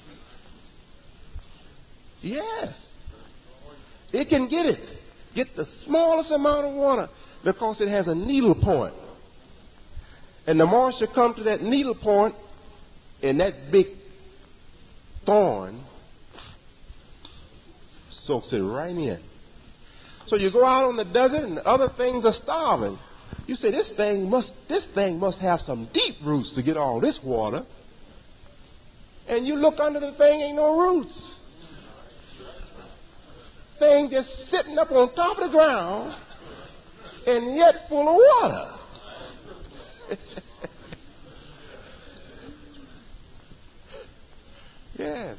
Yes. It can get it. Get the smallest amount of water because it has a needle point. And the moisture comes to that needle point and that big thorn soaks it right in. So you go out on the desert and other things are starving. You say this thing must this thing must have some deep roots to get all this water. And you look under the thing, ain't no roots. Thing just sitting up on top of the ground and yet full of water. Yes.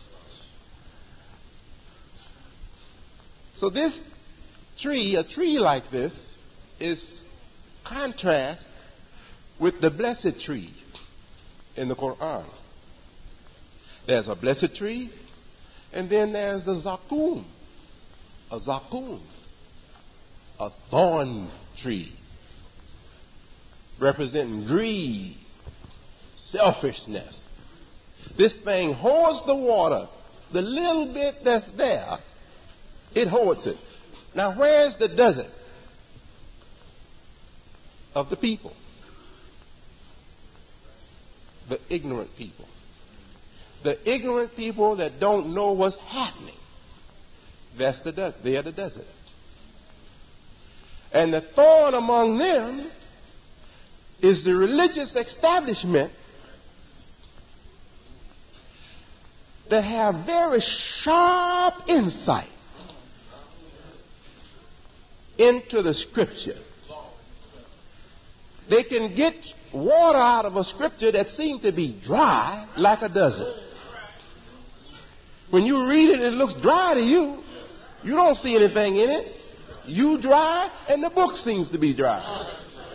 So this tree, a tree like this, is contrast with the blessed tree in the Quran. There's a blessed tree, and then there's the zakum, a zakum, a thorn tree, representing greed, selfishness. This thing hoards the water, the little bit that's there, it hoards it. Now, where's the desert of the people? The ignorant people. The ignorant people that don't know what's happening. That's the desert. They are the desert. And the thorn among them is the religious establishment that have very sharp insight into the scripture. They can get water out of a scripture that seems to be dry like a desert. When you read it, it looks dry to you. You don't see anything in it. You dry, and the book seems to be dry.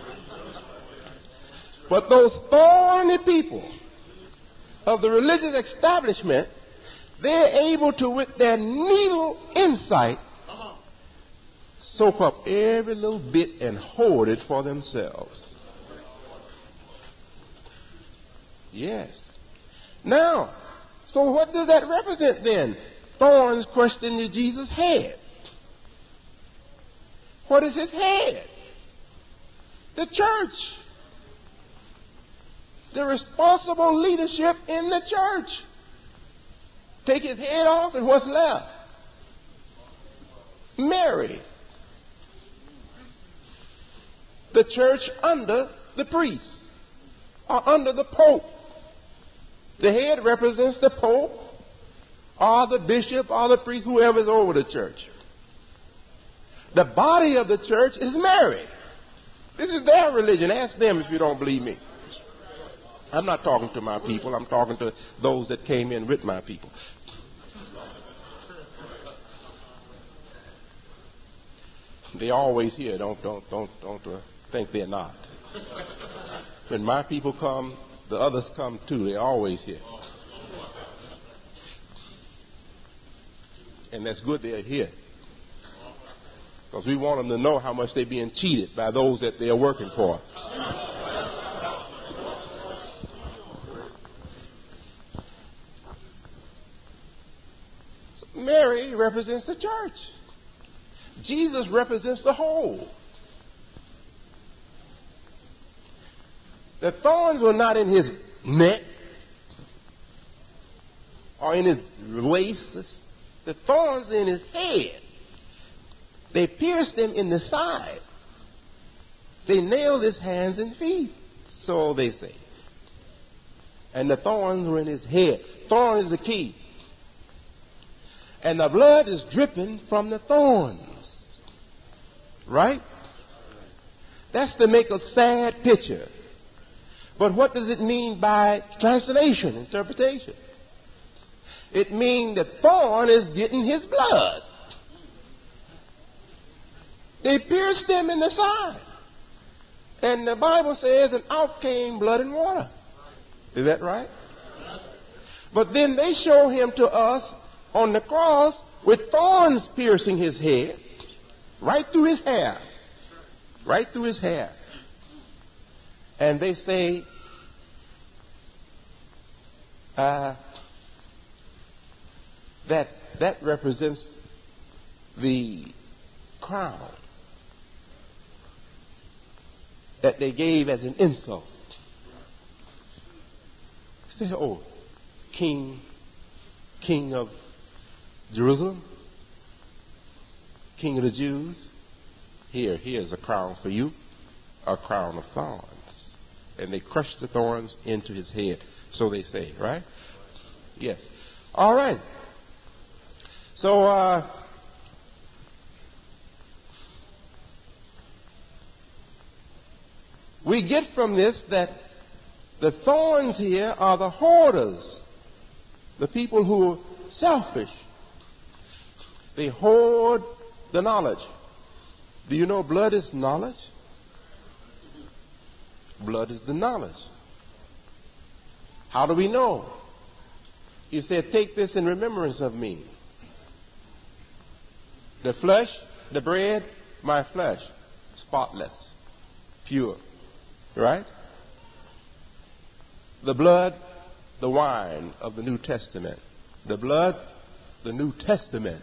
But those thorny people of the religious establishment, they're able to, with their needle insight, soak up every little bit and hoard it for themselves. Yes. Now, so what does that represent then? Thorns crushed into Jesus' head. What is his head? The church. The responsible leadership in the church. Take his head off and what's left? Mary. The church under the priest or under the pope. The head represents the pope or the bishop or the priest, whoever is over the church. The body of the church is Mary. This is their religion. Ask them if you don't believe me. I'm not talking to my people. I'm talking to those that came in with my people. They always here. Don't don't don't don't uh, think they're not. When my people come, the others come too. They're always here. And that's good they're here. Because we want them to know how much they're being cheated by those that they're working for. So Mary represents the church. Jesus represents the whole. The thorns were not in his neck or in his waist. The thorns in his head. They pierced him in the side. They nailed his hands and feet, so they say. And the thorns were in his head. Thorn is the key. And the blood is dripping from the thorns. Right? That's to make a sad picture. But what does it mean by translation, interpretation? It means the thorn is getting his blood. They pierced him in the side. And the Bible says, and out came blood and water. Is that right? But then they show him to us on the cross with thorns piercing his head, right through his hair. Right through his hair. And they say, uh, that that represents the crown that they gave as an insult. Say, oh, King, King of Jerusalem, King of the Jews, here, here's a crown for you, a crown of thorns. And they crushed the thorns into his head, so they say, right? Yes. All right. So, uh, we get from this that the thorns here are the hoarders, the people who are selfish. They hoard the knowledge. Do you know blood is knowledge? Blood is the knowledge. How do we know? He said, take this in remembrance of me. The flesh, the bread, my flesh, spotless, pure. Right? The blood, the wine of the New Testament. The blood, the New Testament.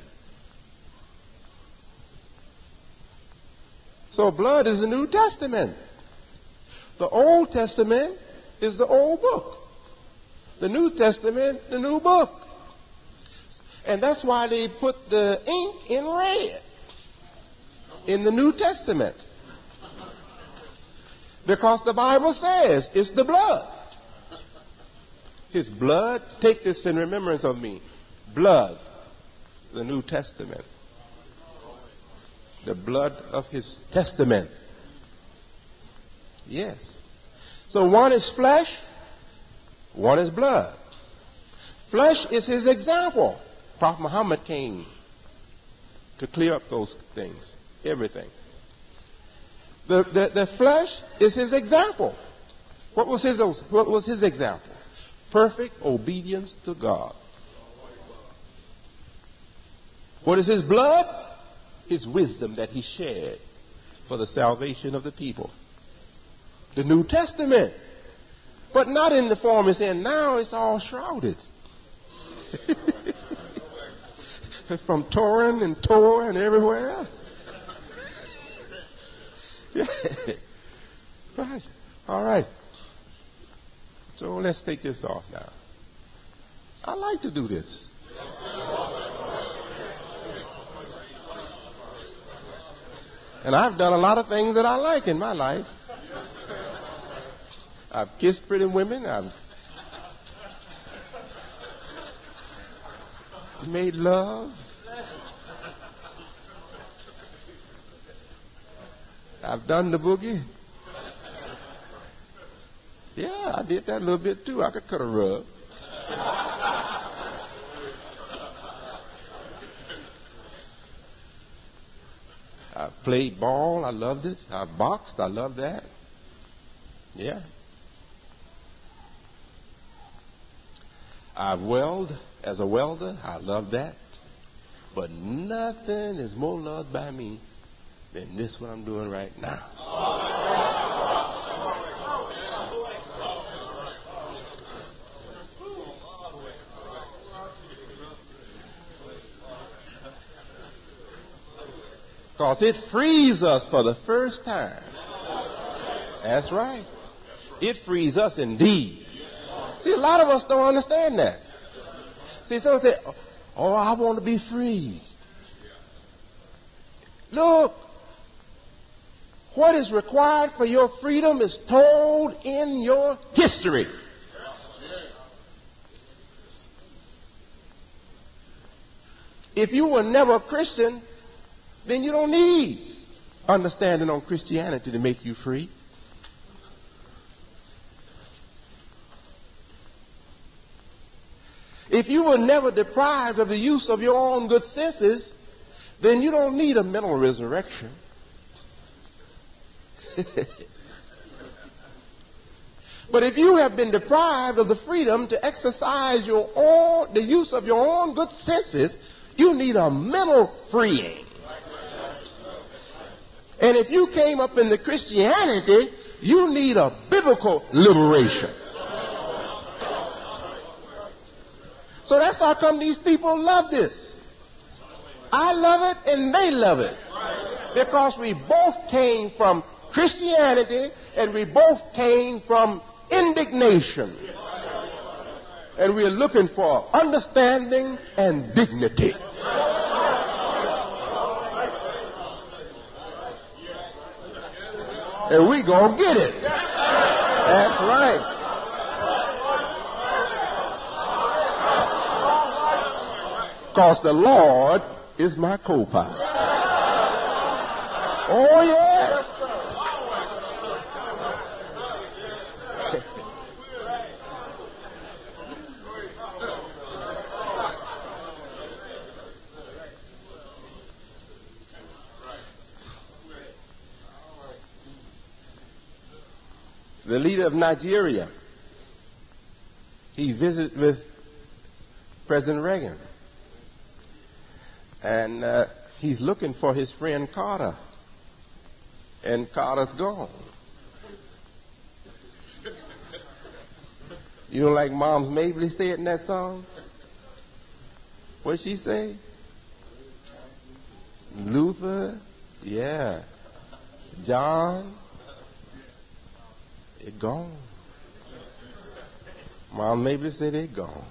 So blood is the New Testament. The Old Testament is the old book. The New Testament, the new book. And that's why they put the ink in red in the New Testament. Because the Bible says it's the blood. His blood, take this in remembrance of me. Blood, the New Testament. The blood of his testament. Yes. So one is flesh, one is blood. Flesh is his example. Prophet Muhammad came to clear up those things, everything. The, the, the flesh is his example. What was his, what was his example? Perfect obedience to God. What is his blood? His wisdom that he shared for the salvation of the people. The New Testament. But not in the form it's in now. It's all shrouded. From Torah and Torah and everywhere else. Right. All right. So let's take this off now. I like to do this. And I've done a lot of things that I like in my life. I've kissed pretty women. I've made love. I've done the boogie. Yeah, I did that a little bit too. I could cut a rug. I played ball. I loved it. I boxed. I loved that. Yeah. I weld as a welder. I love that. But nothing is more loved by me than this what I'm doing right now. Because it frees us for the first time. That's right. It frees us indeed. See, a lot of us don't understand that. See, someone say, oh, I want to be free. Look, what is required for your freedom is told in your history. If you were never a Christian, then you don't need understanding on Christianity to make you free. If you were never deprived of the use of your own good senses, then you don't need a mental resurrection. But if you have been deprived of the freedom to exercise your own, the use of your own good senses, you need a mental freeing. And if you came up into Christianity, you need a biblical liberation. So that's how come these people love this. I love it and they love it. Because we both came from Christianity and we both came from indignation. And we're looking for understanding and dignity. And we gonna get it. That's right. Because the Lord is my co-pilot. Oh, yes. The leader of Nigeria, he visited with President Reagan. And uh, he's looking for his friend Carter. And Carter's gone. You know, like Mom's Mabley said in that song? What'd she say? Luther, yeah. John, it gone. Mom Mabley said it gone.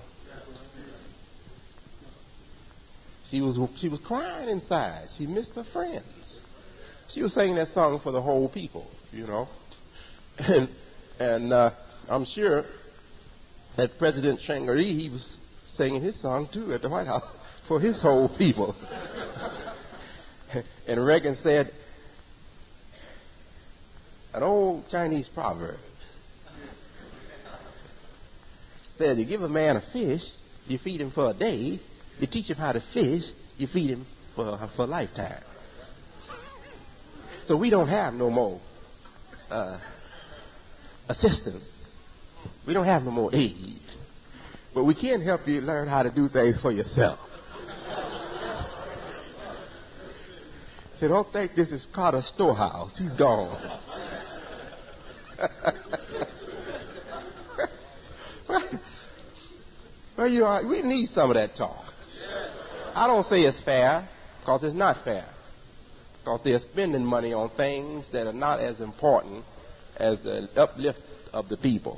She was she was crying inside. She missed her friends. She was singing that song for the whole people, you know. And and uh, I'm sure that President Shangri, he was singing his song too at the White House for his whole people. And Reagan said, an old Chinese proverb said, you give a man a fish, you feed him for a day. You teach him how to fish, you feed him for, for a lifetime. So we don't have no more uh, assistance. We don't have no more aid. But we can help you learn how to do things for yourself. So don't think this is Carter's storehouse. He's gone. Well, you are, we need some of that talk. I don't say it's fair, because it's not fair. Because they're spending money on things that are not as important as the uplift of the people.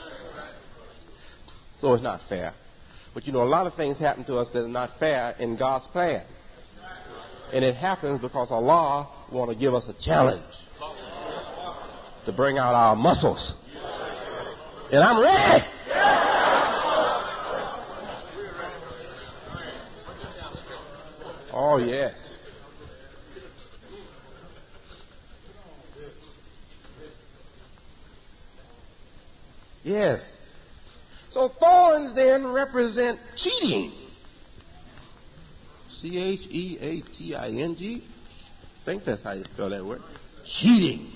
So it's not fair. But you know, a lot of things happen to us that are not fair in God's plan. And it happens because Allah wants to give us a challenge to bring out our muscles. And I'm ready. Oh, yes. Yes. So thorns then represent cheating. C H E A T I N G. I think that's how you spell that word. Cheating.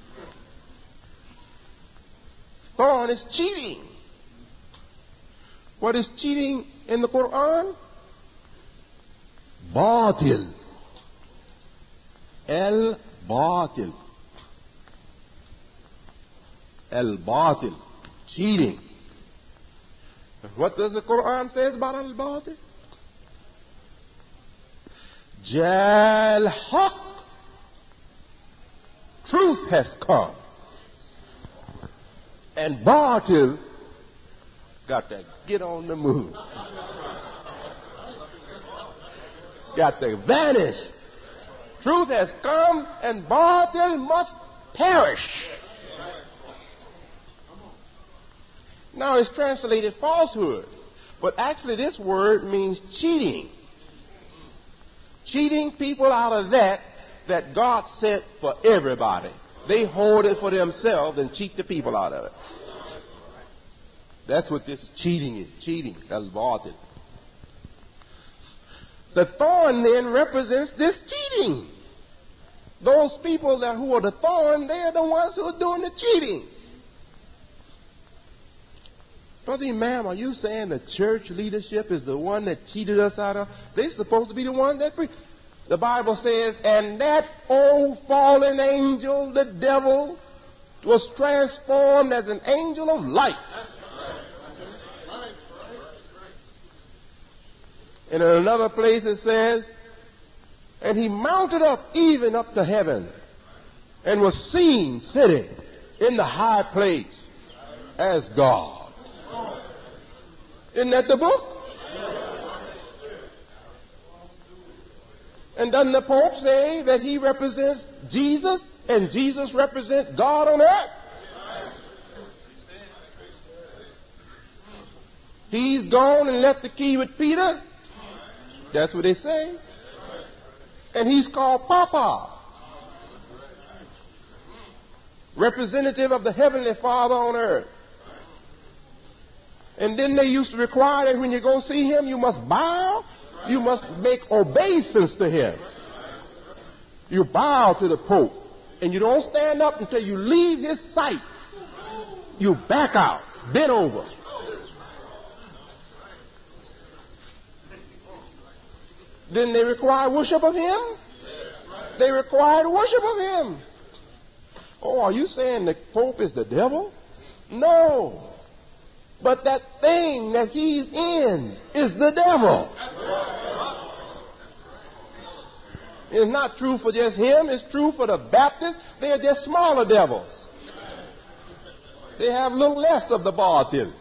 Thorn is cheating. What is cheating in the Quran? Batil. El-Batil. El-Batil. Cheating. What does the Quran say about al-Batil? Jal Haq. Truth has come. And Batil got to get on the move. Got to vanish. Truth has come and Batil must perish. Now it's translated falsehood, but actually this word means cheating. Cheating people out of that that God sent for everybody. They hoard it for themselves and cheat the people out of it. That's what this cheating is. Cheating. Al-Batil. The thorn then represents this cheating. Those people that who are the thorn, they're the ones who are doing the cheating. Brother Imam, are you saying the church leadership is the one that cheated us out of? They're supposed to be the ones that pre- The Bible says, and that old fallen angel, the devil, was transformed as an angel of light. And in another place it says, and he mounted up even up to heaven and was seen sitting in the high place as God. Isn't that the book? And doesn't the Pope say that he represents Jesus and Jesus represents God on earth? He's gone and left the key with Peter. That's what they say. And he's called Papa, representative of the Heavenly Father on earth. And then they used to require that when you go see him, you must bow. You must make obeisance to him. You bow to the Pope. And you don't stand up until you leave his sight. You back out, bend over. Then they require worship of him? They required worship of him. Oh, are you saying the Pope is the devil? No. But that thing that he's in is the devil. It's not true for just him. It's true for the Baptists. They are just smaller devils. They have a little less of the Batil.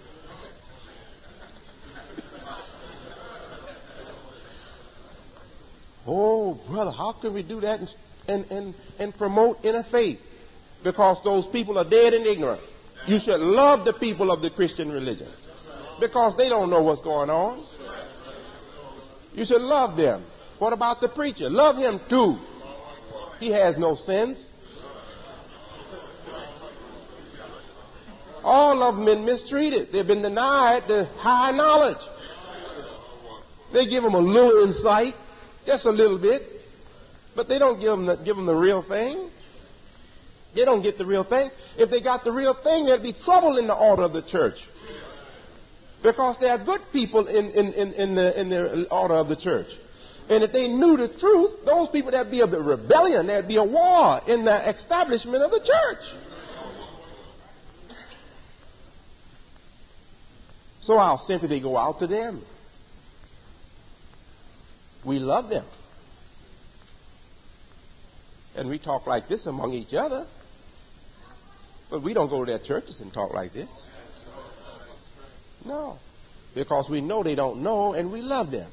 Oh, brother, how can we do that and, and, and, and promote inner faith? Because those people are dead and ignorant. You should love the people of the Christian religion because they don't know what's going on. You should love them. What about the preacher? Love him too. He has no sins. All of them been mistreated. They've been denied the high knowledge. They give them a little insight, just a little bit, but they don't give them the, give them the real thing. They don't get the real thing. If they got the real thing, there'd be trouble in the order of the church. Because there are good people in, in, in, in, the, in the order of the church. And if they knew the truth, those people, there'd be a rebellion, there'd be a war in the establishment of the church. So our sympathy go out to them. We love them. And we talk like this among each other. But we don't go to their churches and talk like this. No. Because we know they don't know and we love them.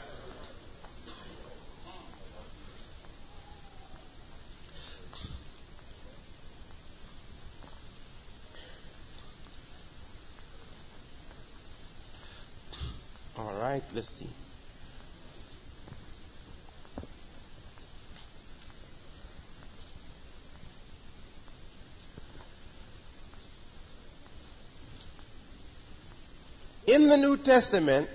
All right, let's see. In the New Testament,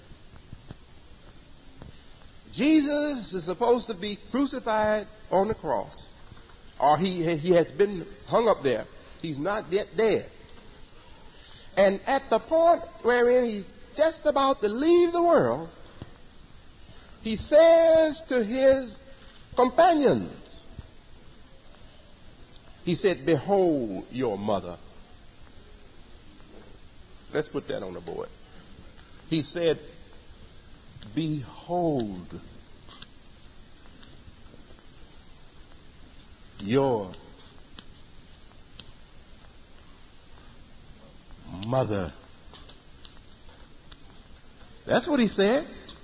Jesus is supposed to be crucified on the cross, or he, he has been hung up there. He's not yet dead. And at the point wherein he's just about to leave the world, he says to his companions, he said, "Behold your mother." Let's put that on the board. He said, "Behold your mother." That's what he said.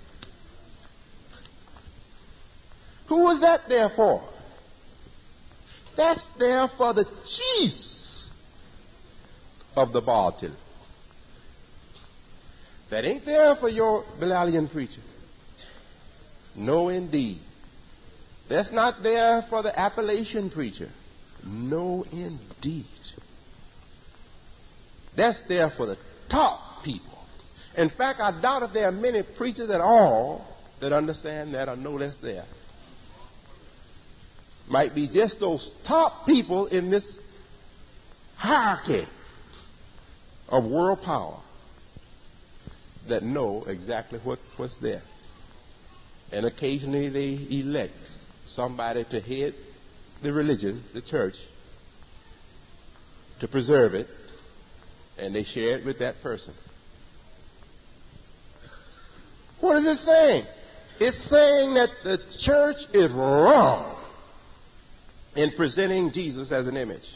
Who was that there for? That's there for the chiefs of the Baal. That ain't there for your Bilalian preacher. No, indeed. That's not there for the Appalachian preacher. No, indeed. That's there for the top people. In fact, I doubt if there are many preachers at all that understand that or know that's there. Might be just those top people in this hierarchy of world power that know exactly what, what's there. And occasionally they elect somebody to head the religion, the church, to preserve it, and they share it with that person. What is it saying? It's saying that the church is wrong in presenting Jesus as an image.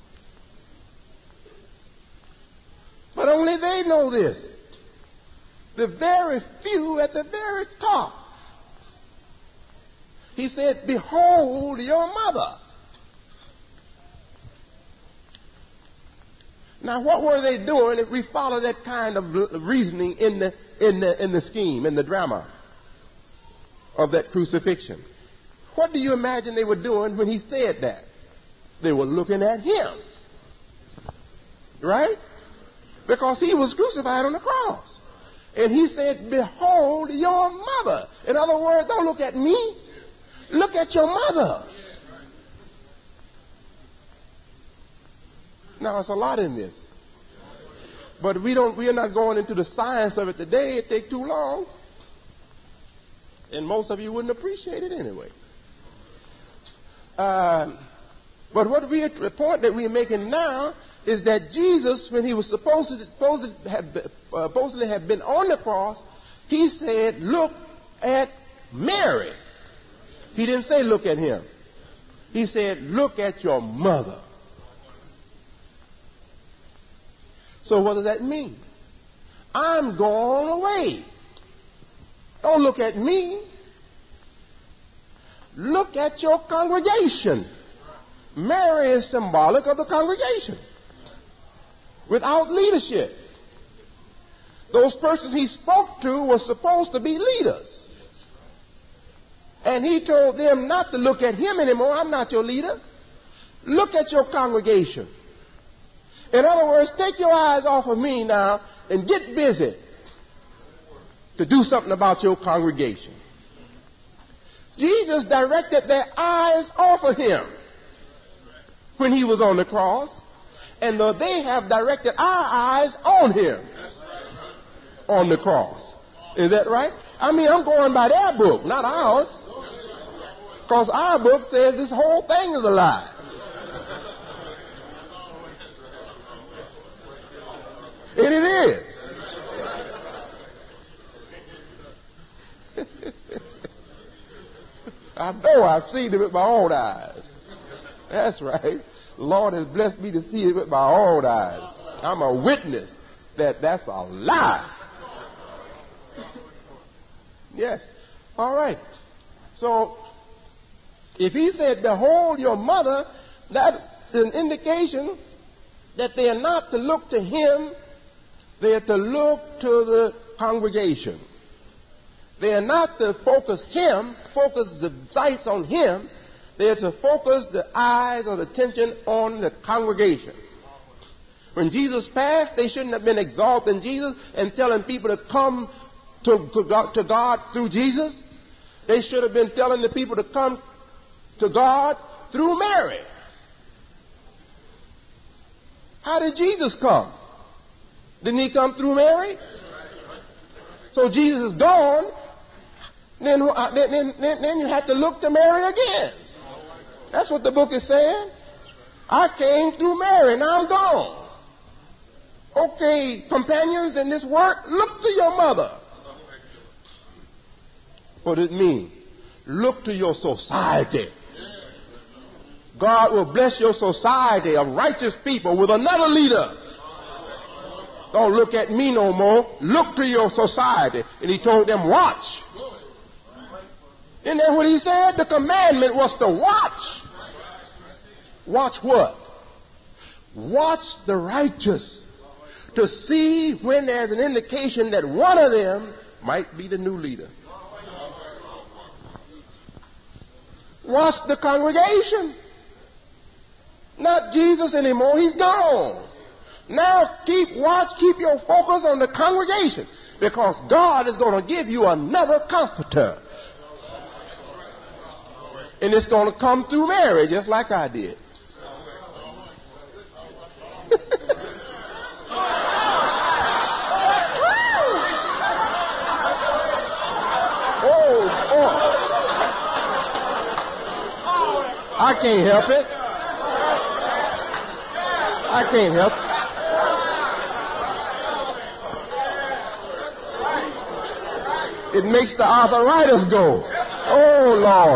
But only they know this. The very few at the very top. He said, "Behold your mother." Now, what were they doing if we follow that kind of reasoning in the in the in the scheme, in the drama of that crucifixion? What do you imagine they were doing when he said that? They were looking at him, right? Because he was crucified on the cross. And he said, "Behold your mother." In other words, don't look at me. Look at your mother. Now, it's a lot in this. But we don't, we are not going into the science of it today. It takes too long. And most of you wouldn't appreciate it anyway. Uh, but what we, the point that we're making now is that Jesus, when he was supposed to, supposed to have, uh, supposedly have been on the cross, he said, "Look at Mary." He didn't say, "Look at him." He said, "Look at your mother." So what does that mean? I'm going away. Don't look at me. Look at your congregation. Mary is symbolic of the congregation. Without leadership, those persons he spoke to were supposed to be leaders. And he told them not to look at him anymore. "I'm not your leader. Look at your congregation." In other words, take your eyes off of me now and get busy to do something about your congregation. Jesus directed their eyes off of him when he was on the cross, and they have directed our eyes on him on the cross. Is that right? I mean, I'm going by their book, not ours. Because our book says this whole thing is a lie. And it is. I know I've seen it with my own eyes. That's right. Lord has blessed me to see it with my own eyes. I'm a witness that that's a lie. Yes. All right. So, if he said, behold your mother, that's an indication that they are not to look to him, they are to look to the congregation. They are not to focus him, focus the sights on him. They are to focus the eyes or the attention on the congregation. When Jesus passed, they shouldn't have been exalting Jesus and telling people to come to, to, God, to God through Jesus. They should have been telling the people to come to God through Mary. How did Jesus come? Didn't he come through Mary? So Jesus is gone. Then, uh, then, then, then you have to look to Mary again. That's what the book is saying. I came through Mary, now I'm gone. Okay, companions in this work, look to your mother. What does it mean? Look to your society. God will bless your society of righteous people with another leader. Don't look at me no more. Look to your society. And he told them, watch. Isn't that what he said? The commandment was to watch. Watch what? Watch the righteous. To see when there's an indication that one of them might be the new leader. Watch the congregation. Not Jesus anymore. He's gone. Now keep watch, keep your focus on the congregation, because God is going to give you another comforter. And it's going to come through Mary, just like I did. Oh, boy. I can't help it. I can't help it. It makes the arthritis go. Oh, Lord.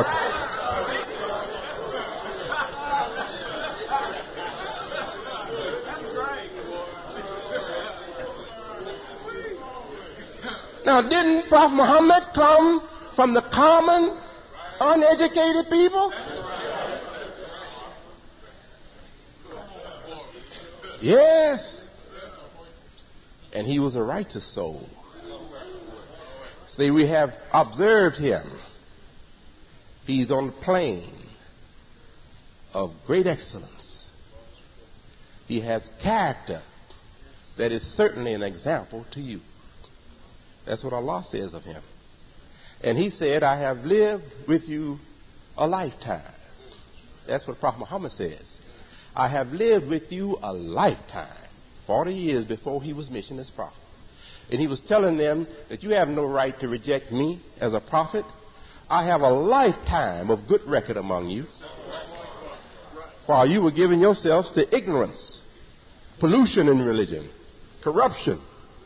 Now, didn't Prophet Muhammad come from the common, uneducated people? Yes. And he was a righteous soul. See, we have observed him. He's on the plane of great excellence. He has character that is certainly an example to you. That's what Allah says of him. And he said, I have lived with you a lifetime. That's what Prophet Muhammad says. I have lived with you a lifetime, forty years before he was missioned as prophet. And he was telling them that you have no right to reject me as a prophet. I have a lifetime of good record among you, while you were giving yourselves to ignorance, pollution in religion, corruption,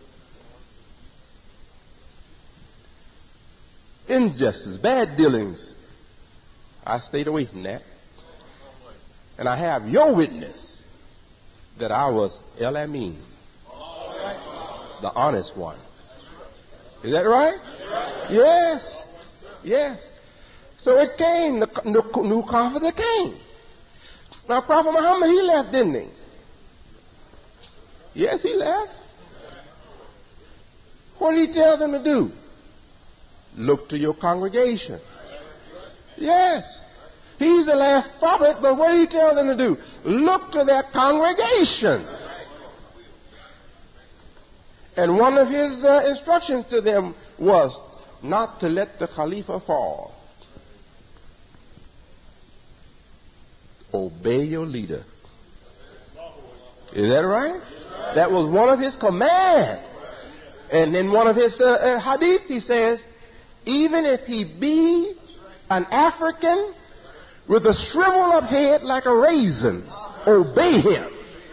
injustice, bad dealings. I stayed away from that. And I have your witness that I was El Amin, the honest one. Is that right? Yes. Yes. So it came, the, the new comforter came. Now Prophet Muhammad, he left, didn't he? Yes, he left. What did he tell them to do? Look to your congregation. Yes. He's the last prophet, but what did he tell them to do? Look to their congregation. And one of his uh, instructions to them was not to let the Khalifa fall. Obey your leader. Is that right? That was one of his commands. And in one of his uh, uh, hadith, he says, even if he be an African with a shriveled up head like a raisin, obey him.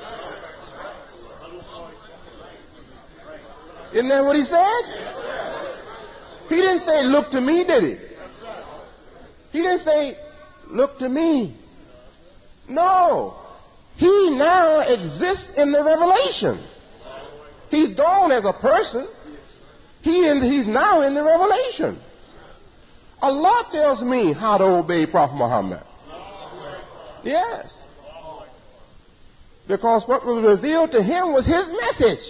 Isn't that what he said? He didn't say, look to me, did he? He didn't say, look to me. No. he now exists in the revelation. He's gone as a person. He in, he's now in the revelation. Allah tells me how to obey Prophet Muhammad. Yes. Because what was revealed to him was his message.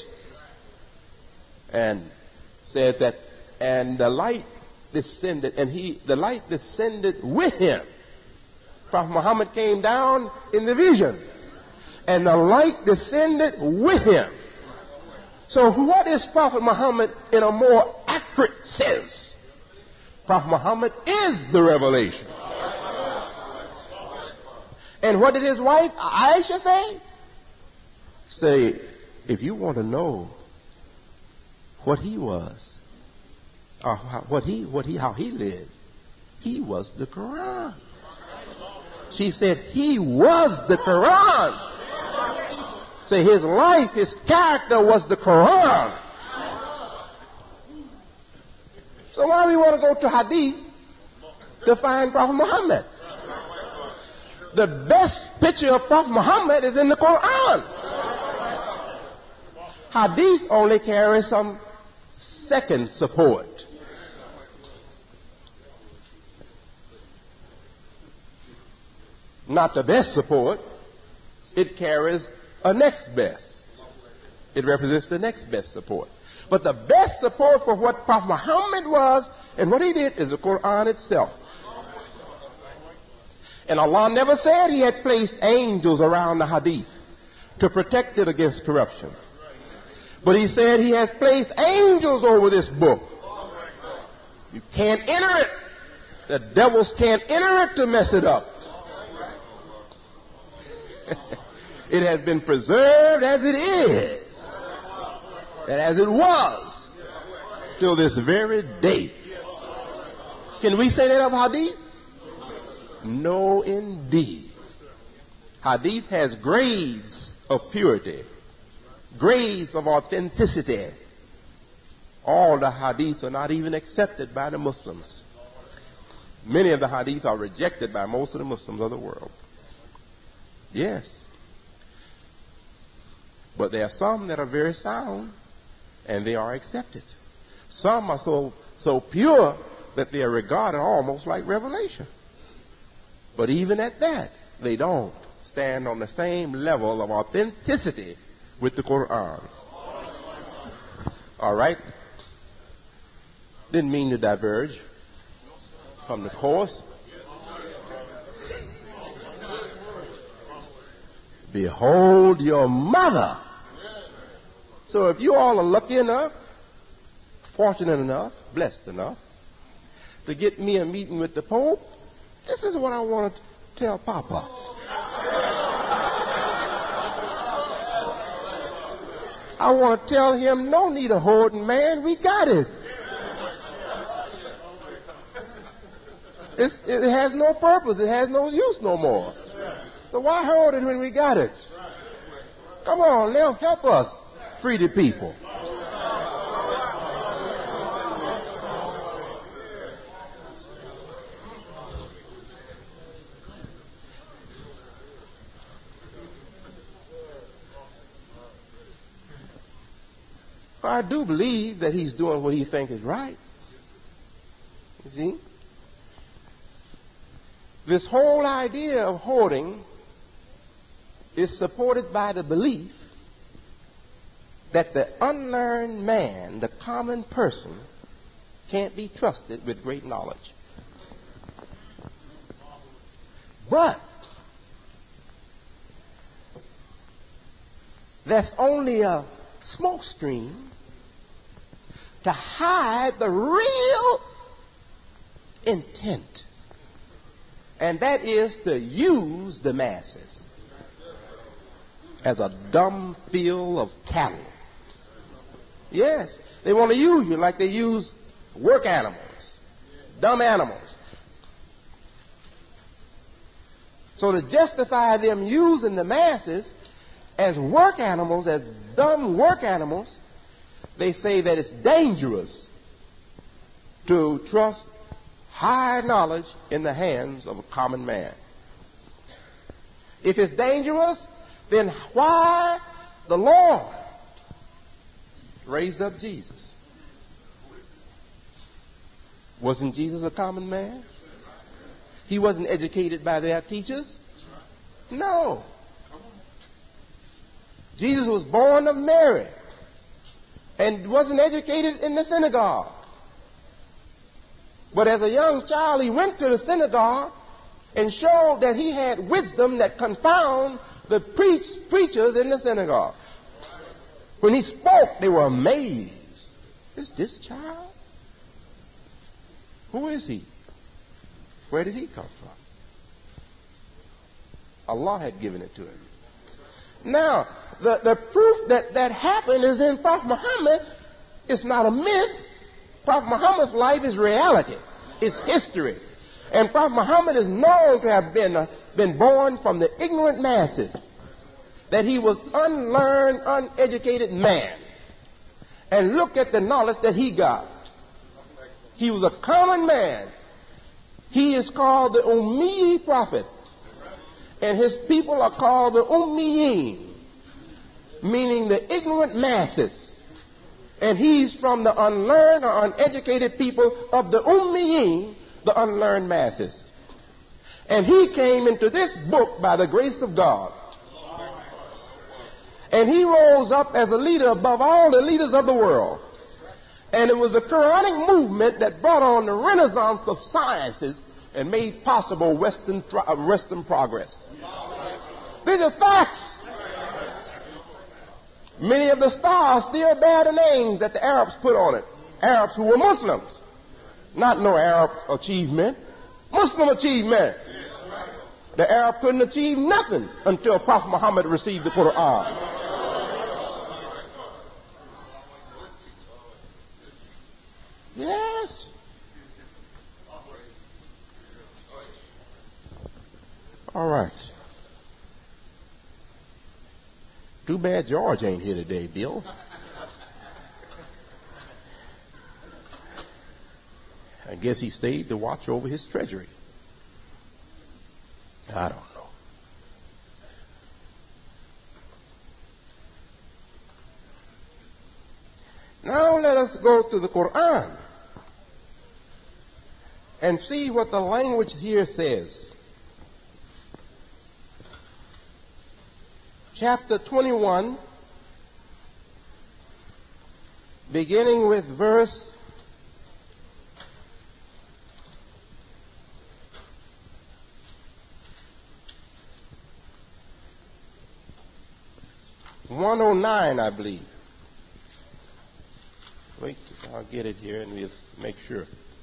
And said that, and the light descended, and he, the light descended with him. Prophet Muhammad came down in the vision, and the light descended with him. So what is Prophet Muhammad in a more accurate sense? Prophet Muhammad is the revelation. And what did his wife Aisha say? Say, if you want to know what he was, or how, what he, what he, how he lived, he was the Quran. She said he was the Quran. Say his life, his character was the Quran. So why do we want to go to Hadith to find Prophet Muhammad? The best picture of Prophet Muhammad is in the Quran. Hadith only carries some second support. Not the best support. It carries a next best. It represents the next best support. But the best support for what Prophet Muhammad was and what he did is the Quran itself. And Allah never said he had placed angels around the hadith to protect it against corruption. But he said he has placed angels over this book. You can't enter it. The devils can't enter it to mess it up. It has been preserved as it is, and as it was, till this very day. Can we say that of Hadith? No, indeed. Hadith has grades of purity, grades of authenticity. All the Hadiths are not even accepted by the Muslims. Many of the Hadiths are rejected by most of the Muslims of the world. Yes. But there are some that are very sound, and they are accepted. Some are so, so pure that they are regarded almost like revelation. But even at that, they don't stand on the same level of authenticity with the Quran. All right? Didn't mean to diverge from the course. Behold your mother. So if you all are lucky enough, fortunate enough, blessed enough, to get me a meeting with the Pope, this is what I want to tell Papa. I want to tell him, no need of hoarding, man. We got it. It's, it has no purpose. It has no use no more. So why hoard it when we got it? Come on, now help us free the people. I do believe that he's doing what he thinks is right. You see? This whole idea of hoarding is supported by the belief that the unlearned man, the common person, can't be trusted with great knowledge. But that's only a smokescreen to hide the real intent. And that is to use the masses as a dumb field of cattle. Yes, they want to use you like they use work animals, dumb animals. So to justify them using the masses as work animals, as dumb work animals, they say that it's dangerous to trust high knowledge in the hands of a common man. If it's dangerous, then why the Lord raised up Jesus? Wasn't Jesus a common man? He wasn't educated by their teachers? No. Jesus was born of Mary and wasn't educated in the synagogue. But as a young child, he went to the synagogue and showed that he had wisdom that confounded the preach, preachers in the synagogue. When he spoke, they were amazed. Is this child? Who is he? Where did he come from? Allah had given it to him. Now, the, the proof that that happened is in Prophet Muhammad. It's not a myth. Prophet Muhammad's life is reality. It's history. And Prophet Muhammad is known to have been, uh, been born from the ignorant masses. That he was unlearned, uneducated man. And look at the knowledge that he got. He was a common man. He is called the Ummi prophet. And his people are called the Ummiyin, meaning the ignorant masses. And he's from the unlearned or uneducated people of the Ummiyin, the unlearned masses. And he came into this book by the grace of God. And he rose up as a leader above all the leaders of the world. And it was the Quranic movement that brought on the renaissance of sciences and made possible Western, uh, Western progress. These are facts. Many of the stars still bear the names that the Arabs put on it. Arabs who were Muslims. Not no Arab achievement. Muslim achievement. The Arab couldn't achieve nothing until Prophet Muhammad received the Quran. Yes. All right. Too bad George ain't here today, Bill. I guess he stayed to watch over his treasury. I don't know. Now let us go to the Quran and see what the language here says. Chapter twenty-one, beginning with verse one oh nine, I believe. Wait, I'll get it here and we'll make sure.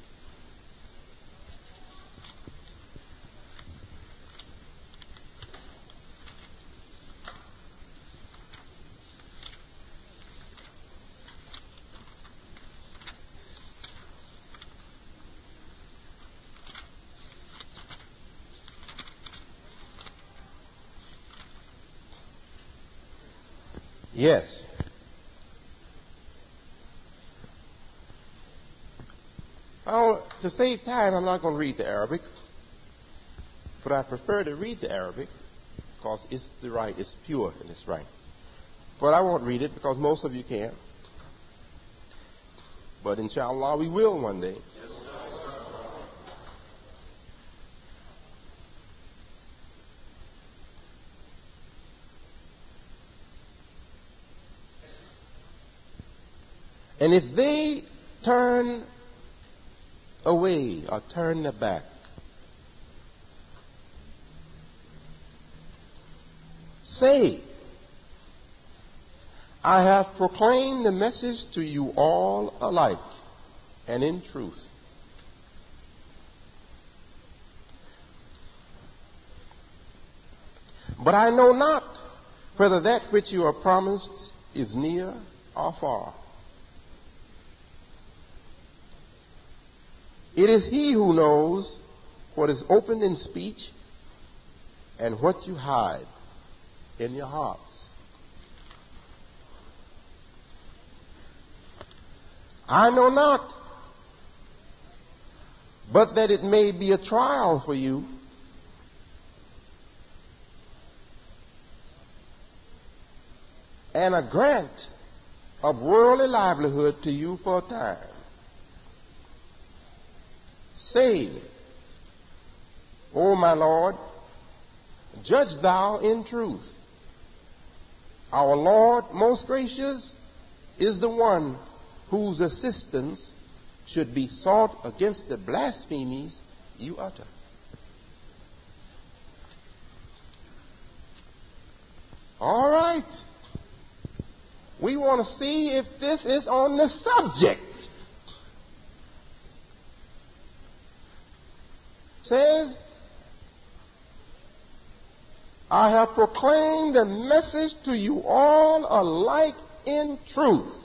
Yes. I'll, to save time, I'm not going to read the Arabic, but I prefer to read the Arabic because it's the right, it's pure and it's right. But I won't read it because most of you can. But inshallah, we will one day. And if they turn away or turn their back, say, I have proclaimed the message to you all alike and in truth. But I know not whether that which you are promised is near or far. It is he who knows what is open in speech and what you hide in your hearts. I know not, but that it may be a trial for you, and a grant of worldly livelihood to you for a time. Say, O my Lord, judge thou in truth. Our Lord, most gracious, is the one whose assistance should be sought against the blasphemies you utter. All right. We want to see if this is on the subject. Says, I have proclaimed the message to you all alike in truth.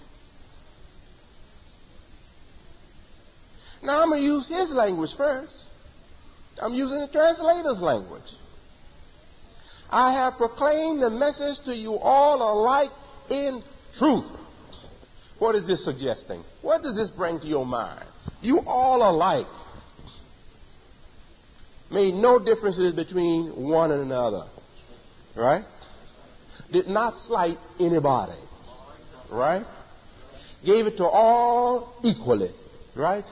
Now I'm going to use his language first. I'm using the translator's language. I have proclaimed the message to you all alike in truth. What is this suggesting? What does this bring to your mind? You all alike. Made no differences between one and another. Right? Did not slight anybody. Right? Gave it to all equally. Right?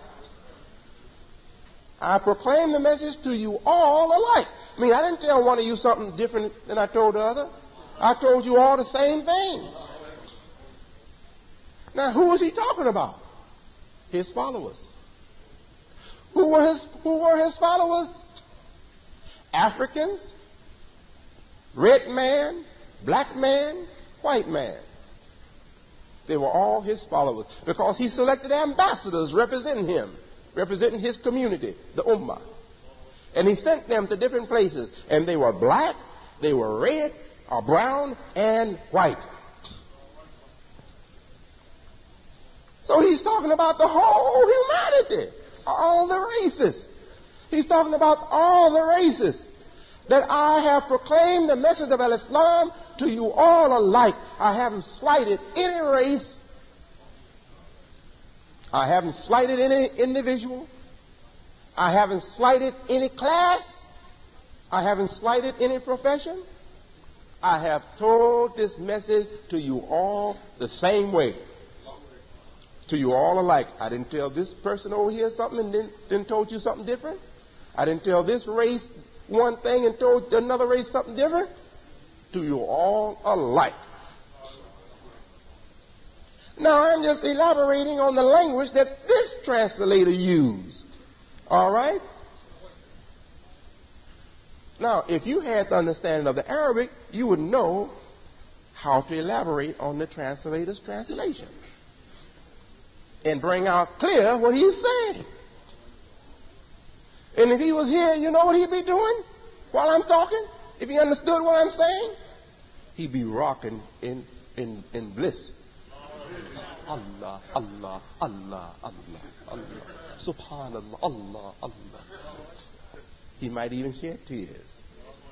I proclaim the message to you all alike. I mean, I didn't tell one of you something different than I told the other. I told you all the same thing. Now, who was he talking about? His followers. Who were his, who were his followers? Africans, red man, black man, white man. They were all his followers because he selected ambassadors representing him, representing his community, the Ummah. And he sent them to different places. And they were black, they were red, or brown, and white. So he's talking about the whole humanity, all the races. He's talking about all the races. That I have proclaimed the message of Al-Islam to you all alike. I haven't slighted any race. I haven't slighted any individual. I haven't slighted any class. I haven't slighted any profession. I have told this message to you all the same way. To you all alike. I didn't tell this person over here something and then, then told you something different. I didn't tell this race one thing and told another race something different. To you all alike. Now I'm just elaborating on the language that this translator used. All right? Now, if you had the understanding of the Arabic, you would know how to elaborate on the translator's translation and bring out clear what he's saying. And if he was here, you know what he'd be doing while I'm talking? If he understood what I'm saying, he'd be rocking in, in, in bliss. Allah, Allah, Allah, Allah, Allah. Subhanallah, Allah, Allah. He might even shed tears.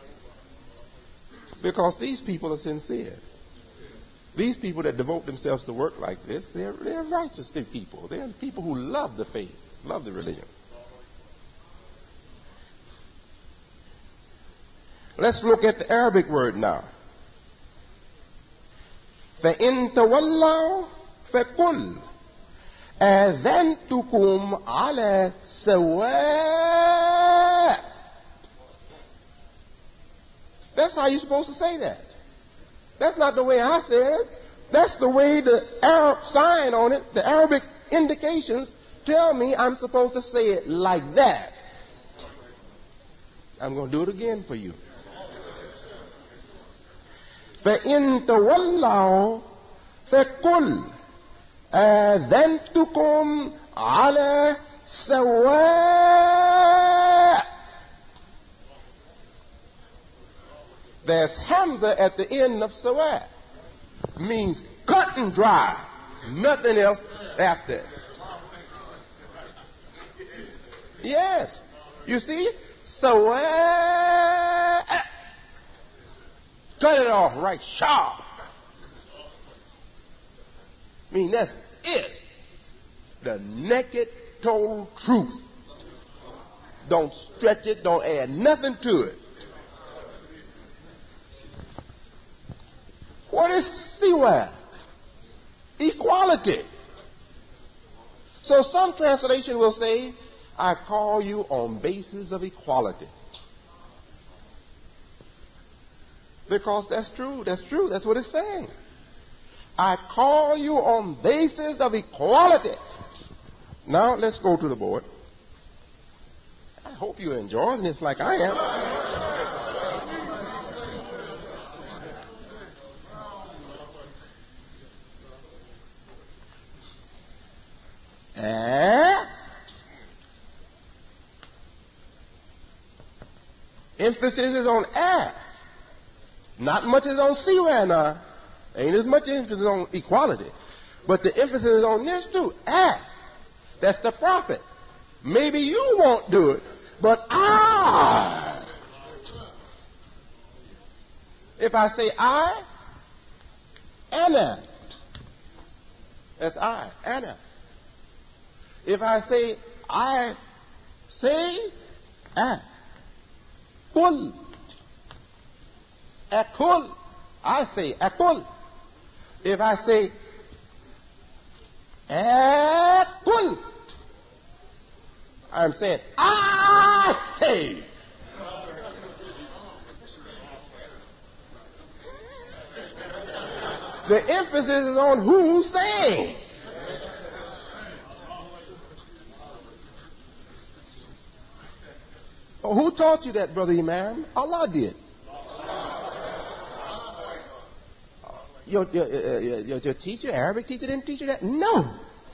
Because these people are sincere. These people that devote themselves to work like this, they're, they're righteous people. They're people who love the faith, love the religion. Let's look at the Arabic word now. فَإِن تَوَلَّوْا فَقُلْ آذَنْتُكُمْ عَلَى سَوَاءٍ. That's how you're supposed to say that. That's not the way I said it. That's the way the Arab sign on it, the Arabic indications tell me I'm supposed to say it like that. I'm going to do it again for you. فَإِن تَوَلَّوْا فَقُلْ آذَنْتُكُمْ عَلَى سَوَاءٍ. There's Hamza at the end of Sawa. Means cut and dry. Nothing else after. Yes. You see? Sawa. Cut it off right sharp. I mean, that's it. The naked, total truth. Don't stretch it. Don't add nothing to it. What is C anywhere. Equality. So some translation will say, I call you on basis of equality. Because that's true. That's true. That's what it's saying. I call you on basis of equality. Now let's go to the board. I hope you're enjoying this like I am. And emphasis is on air. Not much is on see right now. Ain't as much emphasis on equality. But the emphasis is on this too. Act. That's the prophet. Maybe you won't do it, but I. If I say I, Anna. That's I, Anna. If I say I say, I. Kul. Akul. I say akul. If I say akul, I'm saying I say. The emphasis is on who's saying. Oh, who taught you that, Brother Imam? Allah did. Your, your, your, your teacher, Arabic teacher, didn't teach you that? No.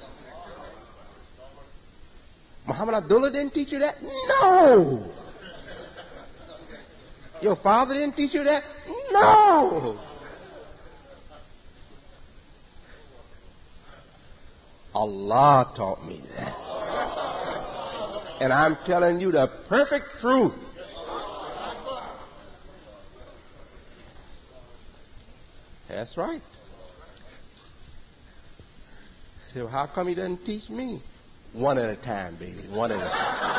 Muhammad Abdullah didn't teach you that? No. Your father didn't teach you that? No. Allah taught me that. And I'm telling you the perfect truth. That's right. So how come he doesn't teach me? One at a time, baby. One at a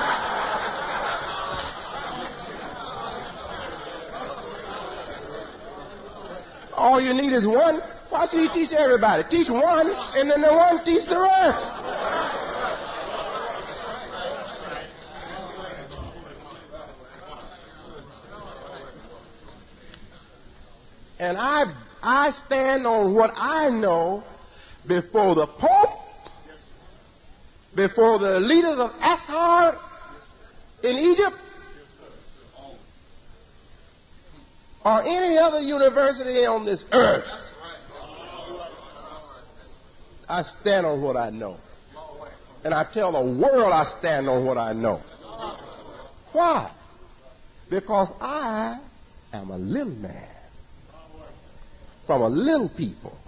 time. All you need is one. Why should he teach everybody? Teach one, and then the one teach the rest. And I I stand on what I know before the Pope, before the leaders of Azhar in Egypt, or any other university on this earth. I stand on what I know. And I tell the world I stand on what I know. Why? Because I am a little man from a little people.